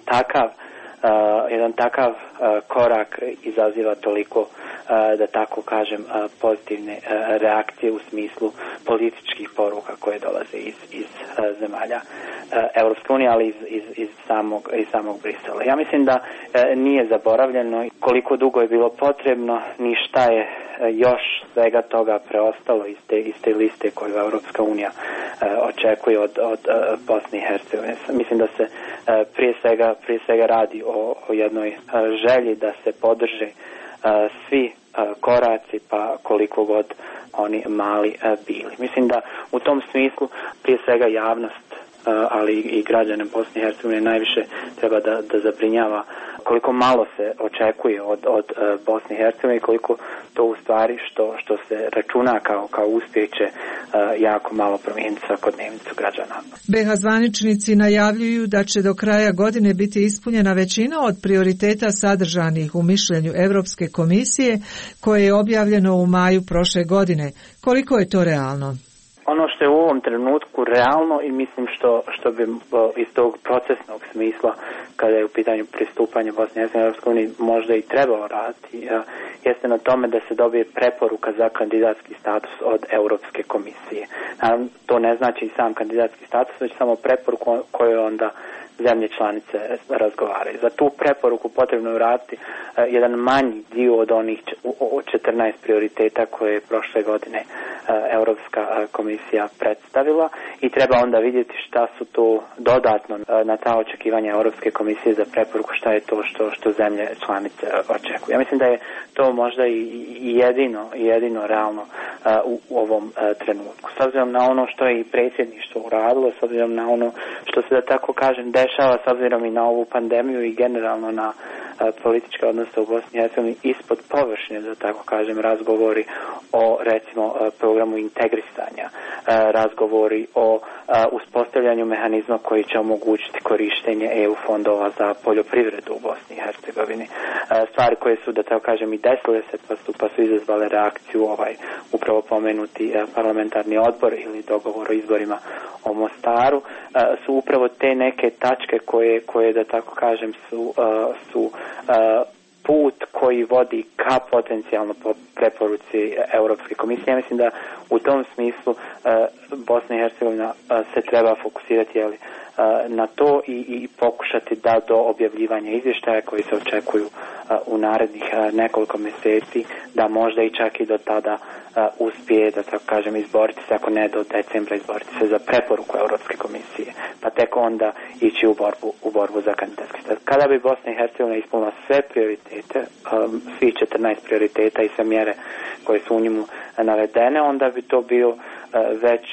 takav korak izaziva toliko, da tako kažem, pozitivne reakcije u smislu političkih poruka koje dolaze iz zemalja Europske unije, ali iz samog Brisela. Ja mislim da nije zaboravljeno koliko dugo je bilo potrebno, ni šta je još svega toga preostalo iz te liste koju Europska unija očekuje od Bosne i Hercegovine. Mislim da se prije svega radi o jednoj želji da se podrže svi koraci, pa koliko god oni mali bili. Mislim da u tom smislu prije svega javnost, ali i građane Bosne i Hercegovine najviše treba da zabrinjava koliko malo se očekuje od Bosne i Hercegovine i koliko to u stvari što se računa kao uspjeh će jako malo promijeniti svakodnevnicu građana. BiH zvaničnici najavljuju da će do kraja godine biti ispunjena većina od prioriteta sadržanih u mišljenju Europske komisije koje je objavljeno u maju prošle godine. Koliko je to realno? Ono što je u ovom trenutku realno i mislim što bi iz tog procesnog smisla, kada je u pitanju pristupanja Bosne i Hercegovine Europskoj uniji, možda i trebalo raditi, jeste na tome da se dobije preporuka za kandidatski status od Europske komisije. Naravno, to ne znači i sam kandidatski status, već samo preporuku koju onda zemlje članice razgovaraju. Za tu preporuku potrebno je uraditi jedan manji dio od onih 14 prioriteta koje je prošle godine Europska komisija predstavila i treba onda vidjeti šta su to dodatno na ta očekivanja Europske komisije za preporuku, šta je to što zemlje članice očekuju. Ja mislim da je to možda i jedino realno u ovom trenutku. S obzirom na ono što je i predsjedništvo uradilo, s obzirom na ono što se, da tako kažem, dešava, s obzirom i na ovu pandemiju i generalno na političke odnose u Bosni i Hercegovini, ispod površine, da tako kažem, razgovori o, recimo, programu integrisanja, razgovori o uspostavljanju mehanizma koji će omogućiti korištenje EU fondova za poljoprivredu u Bosni i Hercegovini. Stvari koje su, da tako kažem, i desile se pa su izazvale reakciju upravo pomenuti parlamentarni odbor ili dogovor o izborima o Mostaru, su upravo te neke tačke koje da tako kažem, su put koji vodi ka potencijalno preporuci Europske komisije. Ja mislim da u tom smislu Bosna i Hercegovina se treba fokusirati na to i pokušati da do objavljivanja izvještaja koji se očekuju u narednih nekoliko mjeseci, da možda i čak i do tada uspije, da tako kažem, izboriti se, ako ne do decembra, izboriti se za preporuku Europske komisije, pa tek onda ići u borbu za kandidatski status. Kada bi Bosna i Hercegovina ispunila sve prioritete, svih 14 prioriteta i sve mjere koje su u njemu navedene, onda bi to bio već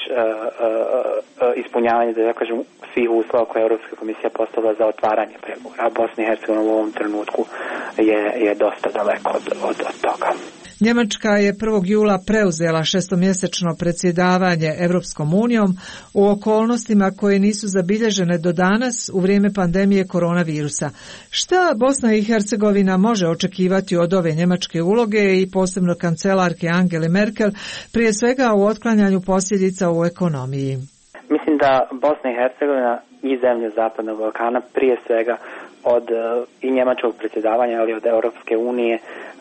ispunjavanje, da kažem, svih uslova koje Europska komisija postavila za otvaranje pregovora. A Bosna i Hercegovina u ovom trenutku je dosta daleko od toga. Njemačka je 1. jula preuzela šestomjesečno predsjedavanje Europskom unijom u okolnostima koje nisu zabilježene do danas u vrijeme pandemije koronavirusa. Šta Bosna i Hercegovina može očekivati od ove njemačke uloge i posebno kancelarke Angele Merkel, prije svega u otklanjanju posljedica u ekonomiji? Mislim da Bosna i Hercegovina i zemlje Zapadnog Balkana prije svega od i njemačkog predsjedavanja, ali od Europske unije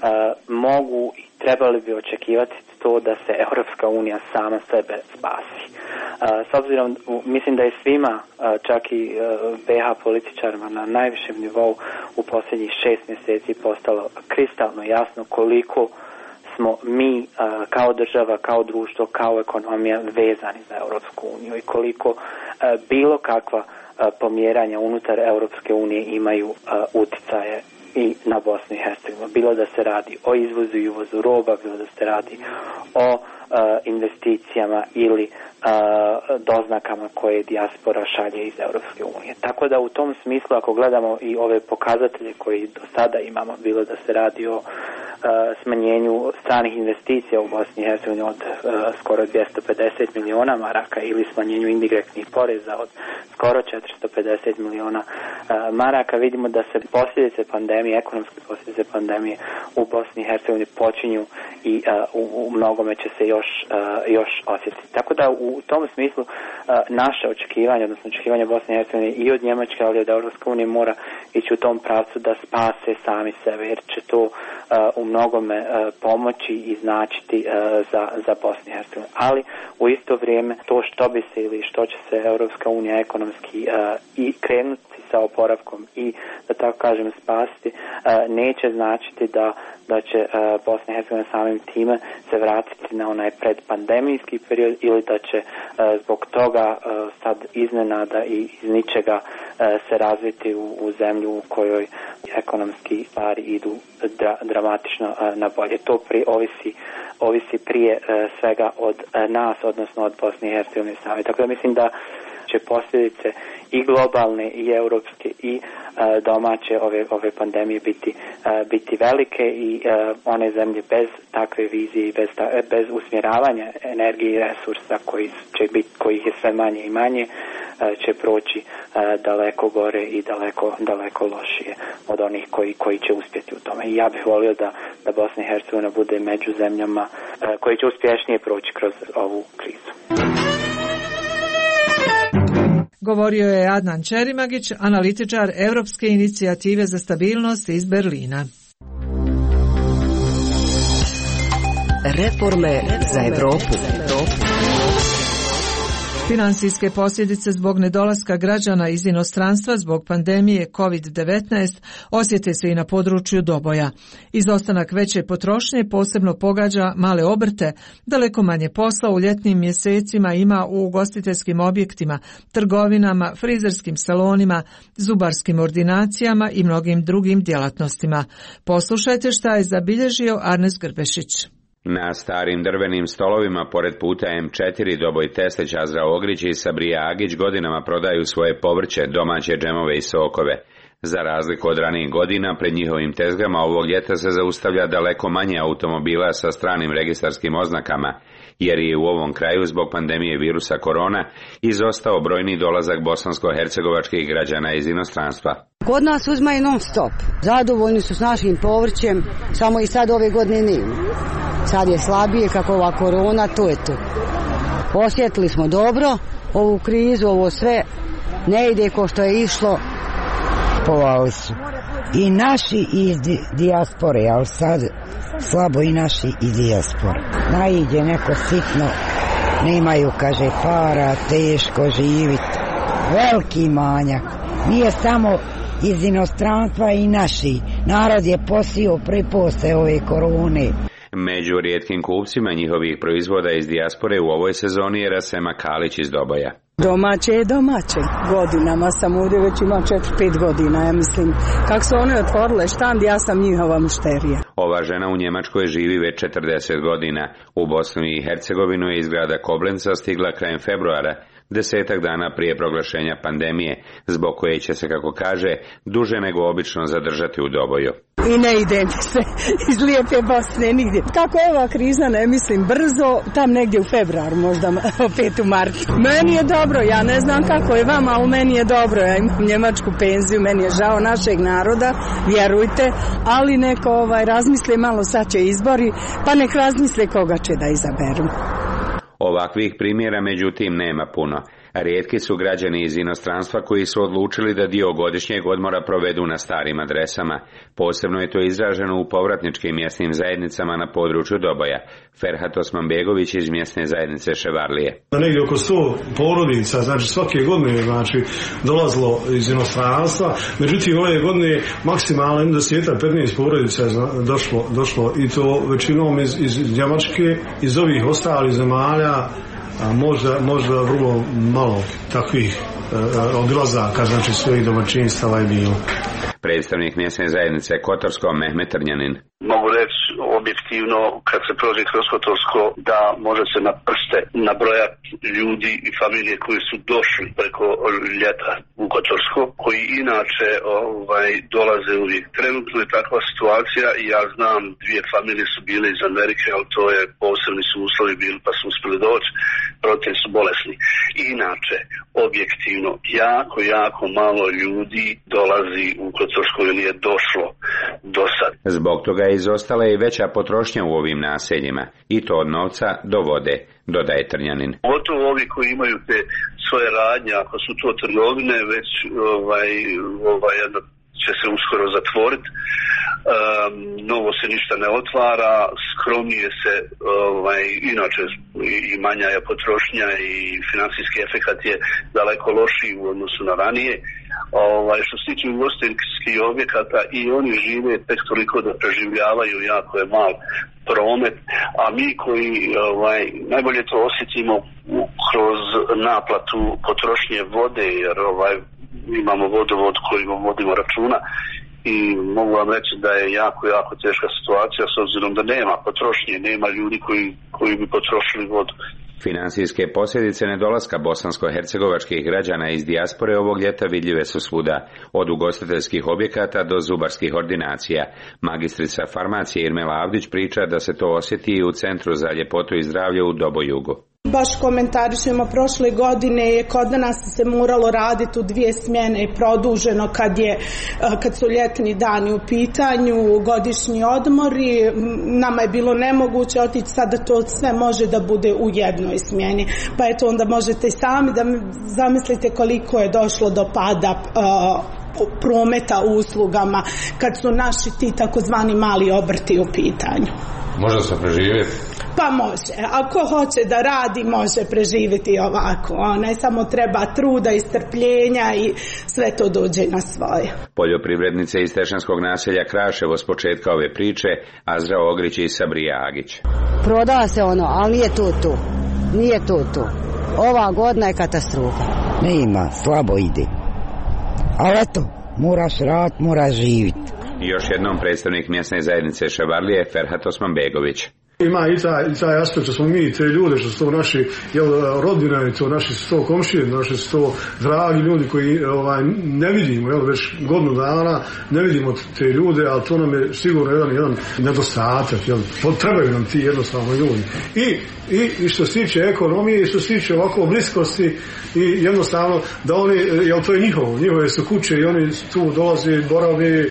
mogu i trebali bi očekivati to da se Europska unija sama sebe spasi. S obzirom, mislim da je svima, čak i BiH političarima na najvišem nivou u posljednjih 6 mjeseci postalo kristalno jasno koliko smo mi kao država, kao društvo, kao ekonomija vezani za Europsku uniju i koliko bilo kakva pomjeranja unutar Europske unije imaju utjecaje i na Bosnu i Hercegovinu. Bilo da se radi o izvozu i uvozu roba, bilo da se radi o investicijama ili doznakama koje dijaspora šalje iz Europske unije. Tako da u tom smislu, ako gledamo i ove pokazatelje koji do sada imamo, bilo da se radi o smanjenju stranih investicija u Bosni i Hercegovini od skoro 250 milijuna maraka ili smanjenju indirektnih poreza od skoro 450 milijuna maraka, vidimo da se posljedice pandemije, ekonomske posljedice pandemije u Bosni i Hercegovini počinju i u mnogome će se još osjetiti. Tako da u tom smislu naše očekivanje, odnosno očekivanje Bosne i Hercegovine i od Njemačke, ali i od Europske unije mora ići u tom pravcu da spase sami sebe, jer će to u mnogome pomoći i značiti za Bosnu i Hercegovinu. Ali u isto vrijeme to što bi se ili što će se Europska unija ekonomski i krenuti sa oporavkom i, da tako kažem, spasti, neće značiti da će Bosna i Hercegovina samim time se vratiti na onaj predpandemijski period ili da će zbog toga sad iznenada i iz ničega se razviti u zemlju u kojoj ekonomski stvari idu dramatično na bolje. To ovisi prije svega od nas, odnosno od Bosne i Hercegovine same. Tako da mislim da će posljedice i globalne i europske i domaće ove pandemije biti velike i one zemlje bez takve vizije i bez usmjeravanja energije i resursa kojih je sve manje i manje će proći daleko gore i daleko lošije od onih koji će uspjeti u tome. I ja bih volio da Bosna i Hercegovina bude među zemljama koji će uspješnije proći kroz ovu krizu. Govorio je Adnan Čerimagić, analitičar Europske inicijative za stabilnost iz Berlina. Reforme za Europu. Financijske posljedice zbog nedolaska građana iz inostranstva zbog pandemije COVID-19 osjete se i na području Doboja. Izostanak veće potrošnje posebno pogađa male obrte, daleko manje posla u ljetnim mjesecima ima u ugostiteljskim objektima, trgovinama, frizerskim salonima, zubarskim ordinacijama i mnogim drugim djelatnostima. Poslušajte šta je zabilježio Arnes Grbešić. Na starim drvenim stolovima pored puta M4 Doboj Teslić, Azra Ogrić i Sabrija Agić godinama prodaju svoje povrće, domaće džemove i sokove. Za razliku od ranijih godina, pred njihovim tezgama ovog ljeta se zaustavlja daleko manje automobila sa stranim registarskim oznakama, jer je u ovom kraju zbog pandemije virusa korona izostao brojni dolazak bosansko-hercegovačkih građana iz inostranstva. Kod nas uzmaju non stop. Zadovoljni su s našim povrćem, samo i sad ove godine nema. Sad je slabije kako ova korona, to je to. Osjetili smo dobro ovu krizu, ovo sve ne ide ko što je išlo. Povali su. I naši iz dijaspore, ali sad slabo i naši iz dijaspore. Naiđe neko sitno, nemaju, kaže, para, teško živiti. Veliki manjak. Nije samo iz inostranstva i naši. Narod je posio preposte ove korone. Među rijetkim kupcima njihovih proizvoda iz dijaspore u ovoj sezoni je Rasema Kalić iz Doboja. Domaće je domaće. Godinama sam ovdje, već imam 4-5 godina, ja mislim. Kako su one otvorile štand, ja sam njihova mušterija. Ova žena u Njemačkoj živi već 40 godina. U Bosnu i Hercegovinu je iz grada Koblenca stigla krajem februara, 10 dana prije proglašenja pandemije, zbog koje će se, kako kaže, duže nego obično zadržati u Doboju. i ne ide mi se iz Lijepe Bosne nigdje. Kako je ova kriza, ne mislim brzo, tam negdje u februaru, možda opet u martu. Meni je dobro, ja ne znam kako je vama, ali meni je dobro, ja imam njemačku penziju, meni je žao našeg naroda, vjerujte, ali neko razmisle malo, sad će izbori, pa nek razmisle koga će da izaberu. Ovakvih primjera međutim nema puno. Rijetki su građani iz inostranstva koji su odlučili da dio godišnjeg odmora provedu na starim adresama. Posebno je to izraženo u povratničkim mjesnim zajednicama na području Doboja. Ferhat Osmanbegović iz mjesne zajednice Ševarlije. Negdje oko 100 porodica, znači svake godine dolazilo iz inostranstva, međutim ove godine maksimalno 10-15 porodica je došlo i to većinom iz Njemačke, iz ovih ostalih zemalja. A možda vrlo malo takvih odlazaka, znači svojih domaćinstava je bilo. Predstavnik mjesne zajednice Kotorsko Mehmet Trnjanin. Mogu reći objektivno, kad se prođe kroz Kotorsko, da može se na prste nabrojati ljudi i familije koji su došli preko ljeta u Kotorsko, koji inače dolaze uvijek. Trenutno je takva situacija i ja znam 2 familije su bile iz Amerike, ali to je posebni su uslovi bili pa su uspjeli doći, roditelji su bolesni. Inače, objektivno, jako malo ljudi dolazi u Kotorsko ili je došlo do sad. Zbog toga je izostala i veća potrošnja u ovim naseljima, i to od novca do vode, dodaje Trnjanin. Pogotovo ovi koji imaju te svoje radnje, ako su to trgovine, već će se uskoro zatvoriti. Novo se ništa ne otvara, skromnije se, inače i manja je potrošnja i financijski efekat je daleko lošiji u odnosu na ranije. Što se tiče ugostiteljskih objekata, i oni žive tek toliko da preživljavaju, jako je mal promet, a mi koji najbolje to osjetimo kroz naplatu potrošnje vode, jer imamo vodovod kojim vodimo računa, i mogu vam reći da je jako teška situacija s obzirom da nema potrošnje, nema ljudi koji bi potrošili vodu. Financijske posljedice nedolaska bosansko-hercegovačkih građana iz dijaspore ovog ljeta vidljive su svuda, od ugostiteljskih objekata do zubarskih ordinacija. Magistrica farmacije Irmela Avdić priča da se to osjeti i u Centru za ljepotu i zdravlje u Dobojugu. Baš komentarišemo, prošle godine je kod nas se moralo raditi u 2 smjene i produženo kad su ljetni dani u pitanju, godišnji odmori. Nama je bilo nemoguće otići, sada to sve može da bude u jednoj smjeni. Pa eto, onda možete i sami da zamislite koliko je došlo do pada prometa u uslugama kad su naši ti takozvani mali obrti u pitanju. Može se preživjeti? Pa može. Ako hoće da radi, može preživjeti ovako. Ne samo treba truda i strpljenja i sve to dođe na svoje. Poljoprivrednice iz Tešanskog naselja Kraševo s početka ove priče, Azra Ogrić i Sabrija Agić. Proda se ali nije to. Nije to. Ova godina je katastrofa. Nema, slabo ide. Ali eto, moraš raditi, moraš živjeti. Još jednom predstavnik mjesne zajednice Ševarlije, Ferhat Osmanbegović. Ima i taj aspekt što smo mi, te ljude, što su to naši rodbina, to naši su to komšije, naši su to dragi ljudi koji ne vidimo, već godinu dana ne vidimo te ljude, ali to nam je sigurno jedan nedostatak, trebaju nam ti jednostavno ljudi. I što se tiče ekonomije, i što se tiče ovako bliskosti, i jednostavno da oni, jer to je njihove su kuće i oni tu dolaze, borave.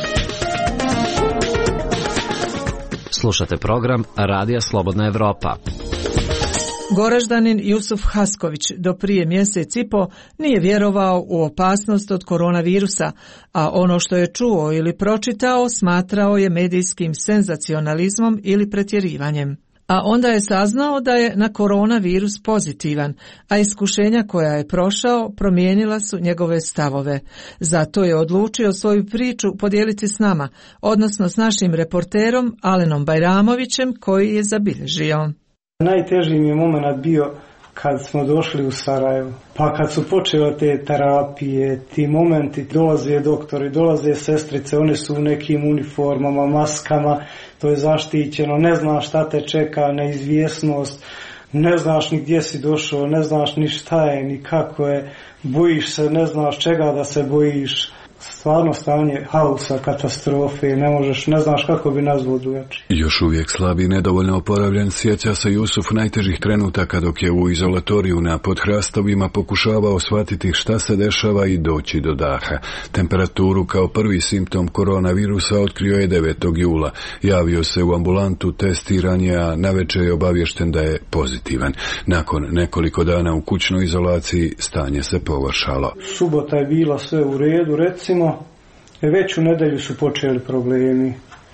Slušate program Radija Slobodna Evropa. Goraždanin Jusuf Hasković do prije mjesec i po nije vjerovao u opasnost od koronavirusa, a ono što je čuo ili pročitao smatrao je medijskim senzacionalizmom ili pretjerivanjem. A onda je saznao da je na koronavirus pozitivan, a iskušenja koja je prošao promijenila su njegove stavove. Zato je odlučio svoju priču podijeliti s nama, odnosno s našim reporterom Alenom Bajramovićem koji je zabilježio. Najteži mi je moment bio kad smo došli u Sarajevo. Pa kad su počele te terapije, ti momenti, dolaze doktori, dolaze sestrice, one su u nekim uniformama, maskama, to je zaštićeno, ne znaš šta te čeka, neizvjesnost, ne znaš ni gdje si došao, ne znaš ni šta je, ni kako je, bojiš se, ne znaš čega da se bojiš. stvarno stanje haosa, katastrofe, ne znaš kako bi nazvao drugačije. Još uvijek slab i nedovoljno oporavljen sjeća se Jusuf najtežih trenutaka dok je u izolatoriju na Podhrastovima pokušavao shvatiti šta se dešava i doći do daha. Temperaturu kao prvi simptom koronavirusa otkrio je 9. jula. Javio se u ambulantu, testiran je, a navečer je obaviješten da je pozitivan. Nakon nekoliko dana u kućnoj izolaciji stanje se pogoršalo. Subota je bila sve u redu, recimo, već u nedjelju su počeli problemi.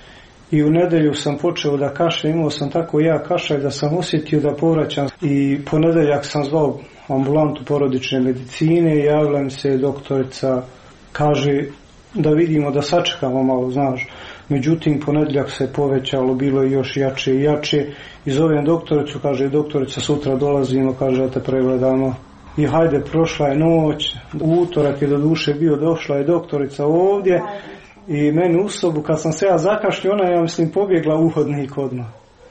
I u nedjelju sam počeo da kašljem, imao sam tako kašalj da sam osjetio da povraćam. I ponedjeljak sam zvao ambulantu porodične medicine, javila mi se doktorica, kaže da vidimo, da sačekamo malo, znaš. Međutim, ponedjeljak se povećalo, bilo je još jače i jače. I zovem doktoricu, kaže doktorica sutra dolazimo, kaže da te pregledamo. I hajde, prošla je noć, u utorak je do duše bio, došla je doktorica ovdje i meni u sobu, kad sam se ja zakašljio, ona je, ja mislim, pobjegla u hodnik odmah.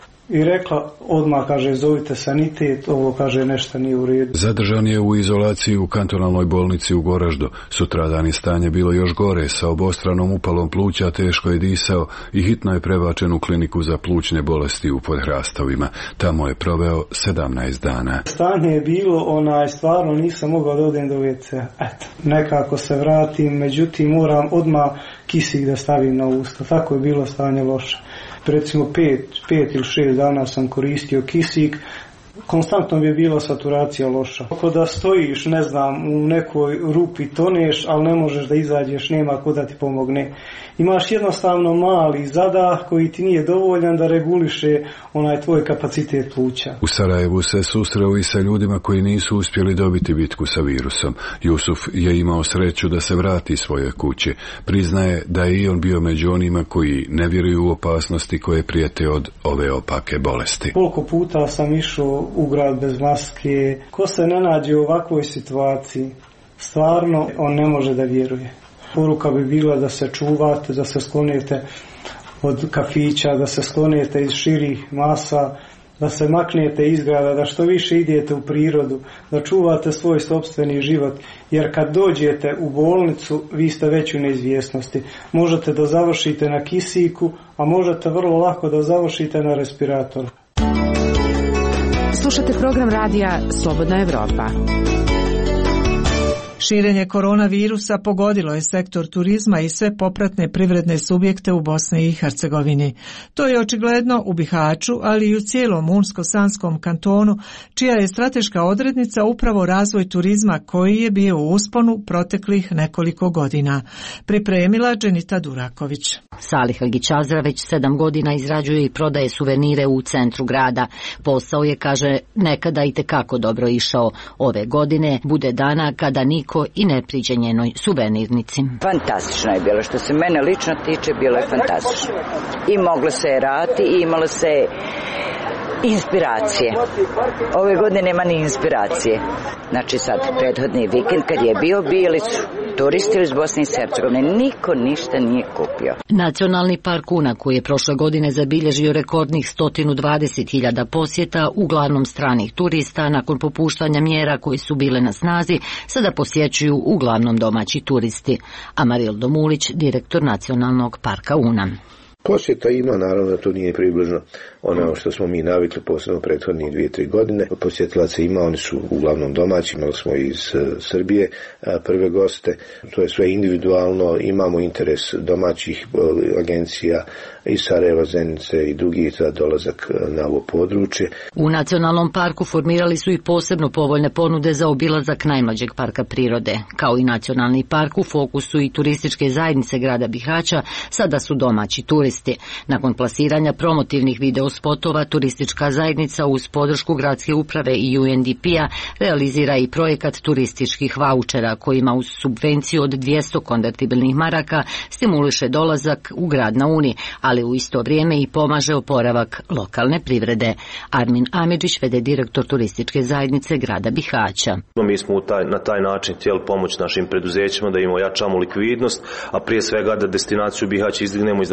I rekla, odmah, kaže, zovite sanitet, ovo, kaže, nešto nije u redu. Zadržan je u izolaciji u kantonalnoj bolnici u Goraždu. Sutradan je stanje bilo još gore, sa obostranom upalom pluća, teško je disao i hitno je prebačen u kliniku za plućne bolesti u Podhrastovima. Tamo je proveo 17 dana. Stanje je bilo, stvarno nisam mogao da odem do WC. Eto, nekako se vratim, međutim moram odmah kisik da stavim na usta. Tako je bilo stanje loše. Recimo 5 ili 6 dana sam koristio kisik, konstantno bi je bila saturacija loša. Ako da stojiš, ne znam, u nekoj rupi toneš, ali ne možeš da izađeš, nema ko da ti pomogne. Imaš jednostavno mali zadah koji ti nije dovoljan da reguliše tvoj kapacitet pluća. U Sarajevu se susreo i sa ljudima koji nisu uspjeli dobiti bitku sa virusom. Jusuf je imao sreću da se vrati svojoj kući. Priznaje da je i on bio među onima koji ne vjeruju u opasnosti koje prijete od ove opake bolesti. Koliko puta sam išao u grad bez maske, ko se ne nađe u ovakvoj situaciji, stvarno on ne može da vjeruje. Poruka bi bila da se čuvate, da se sklonite od kafića, da se sklonite iz širih masa, da se maknete iz grada, da što više idete u prirodu, da čuvate svoj sopstveni život, jer kad dođete u bolnicu, vi ste već u neizvjesnosti. Možete da završite na kisiku, a možete vrlo lako da završite na respiratoru. Slušate program radija Slobodna Evropa. Širenje koronavirusa pogodilo je sektor turizma i sve popratne privredne subjekte u Bosni i Hercegovini. To je očigledno u Bihaću, ali i u cijelom Unsko-Sanskom kantonu, čija je strateška odrednica upravo razvoj turizma koji je bio u usponu proteklih nekoliko godina. Pripremila Dženita Duraković. Salih Algićazra već 7 godina izrađuje i prodaje suvenire u centru grada. Posao je, kaže, nekada itekako dobro išao. Ove godine bude dana kada niko i ne priđe njenoj suvenirnici. Fantastično je bilo, što se mene lično tiče, bilo je fantastično. I moglo se je raditi i imalo se inspiracije. Ove godine nema ni inspiracije. Znači sad, prethodni vikend kad je bio, bili su turisti iz Bosne i Hercegovine, niko ništa nije kupio. Nacionalni park Una, koji je prošle godine zabilježio rekordnih 120.000 posjeta, uglavnom stranih turista, nakon popuštanja mjera koje su bile na snazi, sada posjećuju uglavnom domaći turisti. Amaril Domulić, direktor Nacionalnog parka Una. Posjeta ima, naravno da to nije približno ono što smo mi navikli, posebno prethodnih 2-3 godine. Posjetilaca ima, oni su uglavnom domaći, imali smo iz Srbije prve goste, to je sve individualno, imamo interes domaćih agencija iz Sarajeva, Zenice i drugih za dolazak na ovo područje. U Nacionalnom parku formirali su i posebno povoljne ponude za obilazak najmlađeg parka prirode. Kao i Nacionalni park, u fokusu i turističke zajednice grada Bihaća sada su domaći turisti. Nakon plasiranja promotivnih videospotova, turistička zajednica uz podršku gradske uprave i UNDP-a realizira i projekat turističkih vaučera kojima uz subvenciju od 200 konvertibilnih maraka stimuliše dolazak u grad na Uni, ali u isto vrijeme i pomaže oporavak lokalne privrede. Armin Amidžić, vede direktor turističke zajednice grada Bihaća. Mi smo na taj način htjeli pomoći našim preduzećima da im ojačamo likvidnost, a prije svega da destinaciju Bihać izdignemo iznad drugih destinacija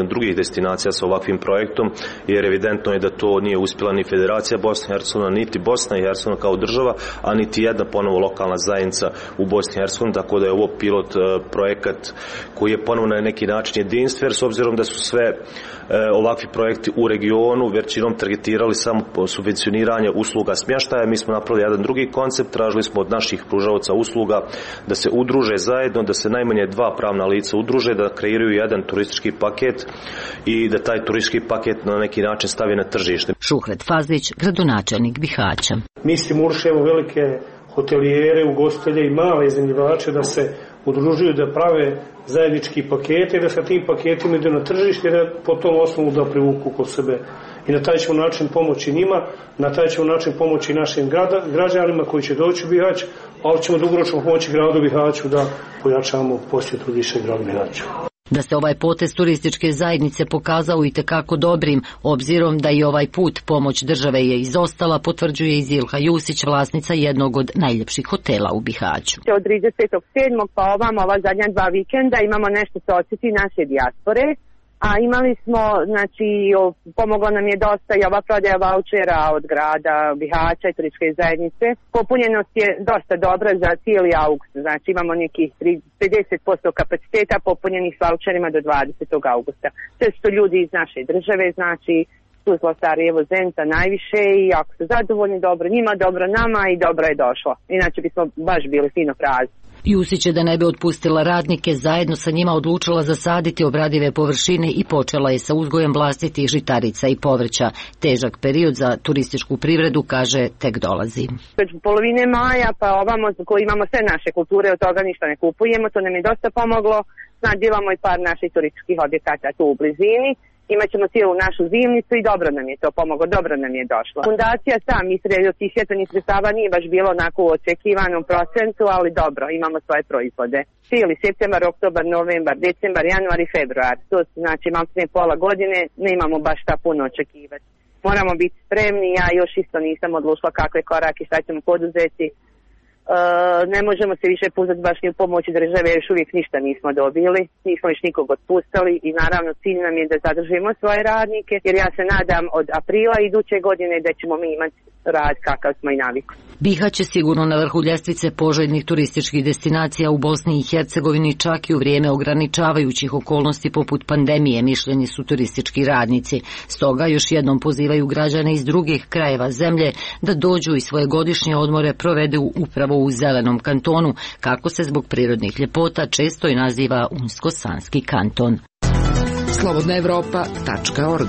destinacija sa ovakvim projektom, jer evidentno je da to nije uspjela ni Federacija Bosne i Hercegovine, niti Bosna i Hercegovina kao država, a niti jedna ponovo lokalna zajednica u Bosni i Hercegovini, tako da je ovo pilot projekat koji je ponovo na neki način jedinstven, s obzirom da su sve ovakvi projekti u regionu većinom targetirali samo po subvencioniranje usluga smještaja. Mi smo napravili jedan drugi koncept, tražili smo od naših pružavaca usluga da se udruže zajedno, da se najmanje 2 pravna lica udruže, da kreiraju jedan turistički paket i da taj turistički paket na neki način stavi na tržište. Šuhret Fazlić, gradonačelnik Bihaća. Mi stimulišemo velike hotelijere, ugostitelje i male iznajmljivače da se udružuju, da prave zajednički pakete i da sa tim paketima idu na tržište i da po tom osnovu da privuku kod sebe. I na taj ćemo način pomoći njima, na taj ćemo način pomoći našim građanima koji će doći u Bihać, ali ćemo dugoročno pomoći gradu Bihaću da pojačamo posjetu više gradu Bihaću. Da se ovaj potez turističke zajednice pokazao itekako dobrim, obzirom da i ovaj put pomoć države je izostala, potvrđuje i Zilha Jusić, vlasnica jednog od najljepših hotela u Bihaću. Od 35.7. pa ovamo ova zadnja 2 vikenda imamo nešto sa odsjeti naše dijaspore, a imali smo, znači, pomoglo nam je dosta i ova prodaja vaučera od grada Bihaća i turističke zajednice. Popunjenost je dosta dobra za cijeli august, znači imamo nekih 50% kapaciteta popunjenih s vaučerima do 20. augusta. To su ljudi iz naše države, znači Tuzla, Sarajevo, Zenica najviše i ako su zadovoljni, dobro njima, dobro nama i dobro je došlo. Inače bismo baš bili fino prazni. Jusić je, da ne bi otpustila radnike, zajedno sa njima odlučila zasaditi obradive površine i počela je sa uzgojem vlastitih žitarica i povrća. Težak period za turističku privredu, kaže, tek dolazi. Već polovine maja pa ovamo koji imamo sve naše kulture, od toga ništa ne kupujemo, to nam je dosta pomoglo. Znači imamo i par naših turističkih objekata tu u blizini. Imaćemo cijelu našu zimnicu i dobro nam je to pomoglo, dobro nam je došlo. Fundacija sam ispred od tih svjetovnih sredstava nije baš bilo onako u očekivanom procentu, ali dobro, imamo svoje proizvode. Cijeli septembar, oktobar, novembar, decembar, januar i februar. To znači maltene pola godine, ne imamo baš šta puno očekivati. Moramo biti spremni, ja još isto nisam odlučila kakve korake, šta ćemo poduzeti. Ne možemo se više puzati baš ni u pomoći države, jer još uvijek ništa nismo dobili, nismo još nikog otpustili i naravno cilj nam je da zadržimo svoje radnike, jer ja se nadam od aprila iduće godine da ćemo mi imati rad kakav smo i navikli. Bihać je sigurno na vrhu ljestvice poželjnih turističkih destinacija u Bosni i Hercegovini, čak i u vrijeme ograničavajućih okolnosti poput pandemije, mišljeni su turistički radnici. Stoga još jednom pozivaju građane iz drugih krajeva zemlje da dođu i svoje godišnje odmore provedu upravo u Zelenom kantonu, kako se zbog prirodnih ljepota često i naziva Unsko-Sanski kanton. slobodnaevropa.org.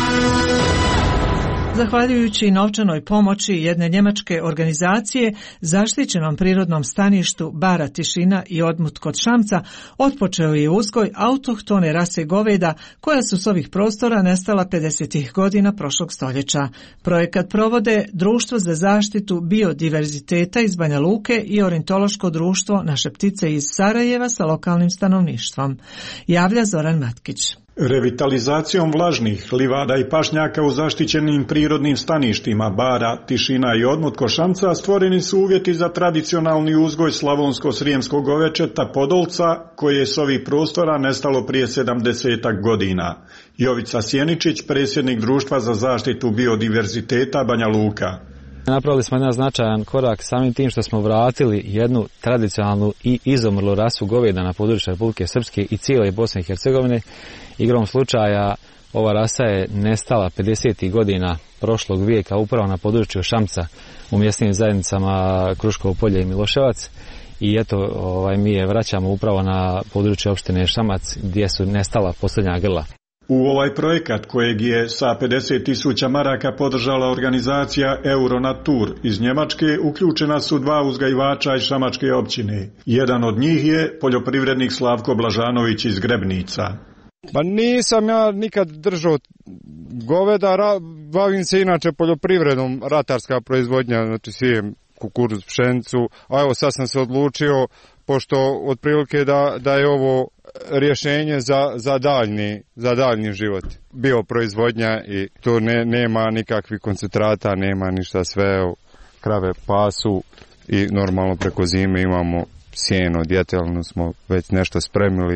Zahvaljujući novčanoj pomoći jedne njemačke organizacije, zaštićenom prirodnom staništu Bara Tišina i Odmut kod Šamca otpočeo je uzgoj autohtone rase goveda koja su s ovih prostora nestala 50. godina prošlog stoljeća. Projekat provode Društvo za zaštitu biodiverziteta iz Banja Luke i Ornitološko društvo Naše ptice iz Sarajeva sa lokalnim stanovništvom. Javlja Zoran Matkić. Revitalizacijom vlažnih livada i pašnjaka u zaštićenim prirodnim staništima Bara, Tišina i Odmut kod Šamca stvoreni su uvjeti za tradicionalni uzgoj slavonsko-srijemskog govečeta podolca koje je s ovih prostora nestalo prije 70 godina. Jovica Sjeničić, predsjednik Društva za zaštitu biodiverziteta Banja Luka. Napravili smo jedan značajan korak samim tim što smo vratili jednu tradicionalnu i izumrlu rasu goveda na području Republike Srpske i cijele Bosne i Hercegovine. Igrom slučaja ova rasa je nestala 50. godina prošlog vijeka upravo na području Šamca u mjesnim zajednicama Kruškovo polje i Miloševac. I eto, mi je vraćamo upravo na područje opštine Šamac gdje su nestala posljednja grla. U ovaj projekat kojeg je sa 50.000 maraka podržala organizacija Euronatur iz Njemačke uključena su 2 uzgajivača iz Šamačke općine. Jedan od njih je poljoprivrednik Slavko Blažanović iz Grebnica. Pa nisam ja nikad držao goveda, bavim se inače poljoprivredom, ratarska proizvodnja, znači sijem kukuruz, pšenicu, a evo sad sam se odlučio, pošto otprilike da je ovo rješenje za daljnji život. Bioproizvodnja i to nema nikakvih koncentrata, nema ništa, sve krave pasu i normalno preko zime imamo sjeno, djetelno smo već nešto spremili.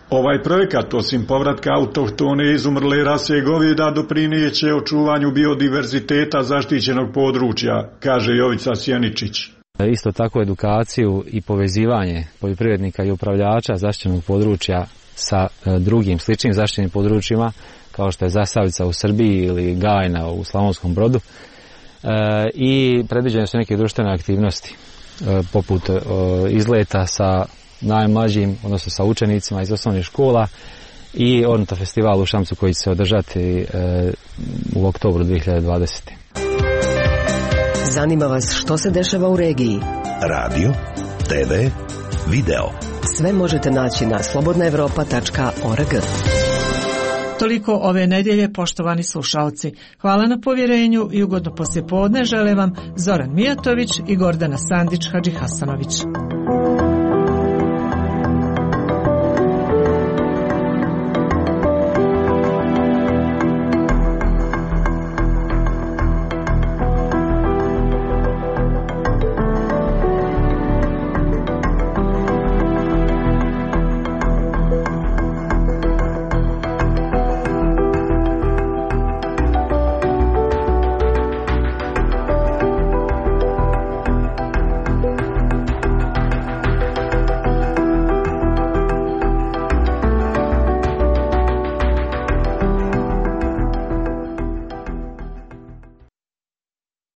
Ovaj projekat, osim povratka autohtone izumrle rase goveda, doprinijeće očuvanju biodiverziteta zaštićenog područja, kaže Jovica Sjeničić. Isto tako edukaciju i povezivanje poljoprivrednika i upravljača zaštićenog područja sa drugim sličnim zaštićenim područjima, kao što je Zasavica u Srbiji ili Gajna u Slavonskom Brodu. I predviđene su neke društvene aktivnosti, poput izleta sa najmlađim, odnosno sa učenicima iz osnovnih škola i Ornito festival u Šamcu koji će se održati u oktobru 2020. Zanima vas što se dešava u regiji? Radio, TV, video. Sve možete naći na slobodnaevropa.org. Toliko ove nedjelje, poštovani slušalci. Hvala na povjerenju i ugodno poslijepodne žele vam Zoran Mijatović i Gordana Sandić Hadžihasanović.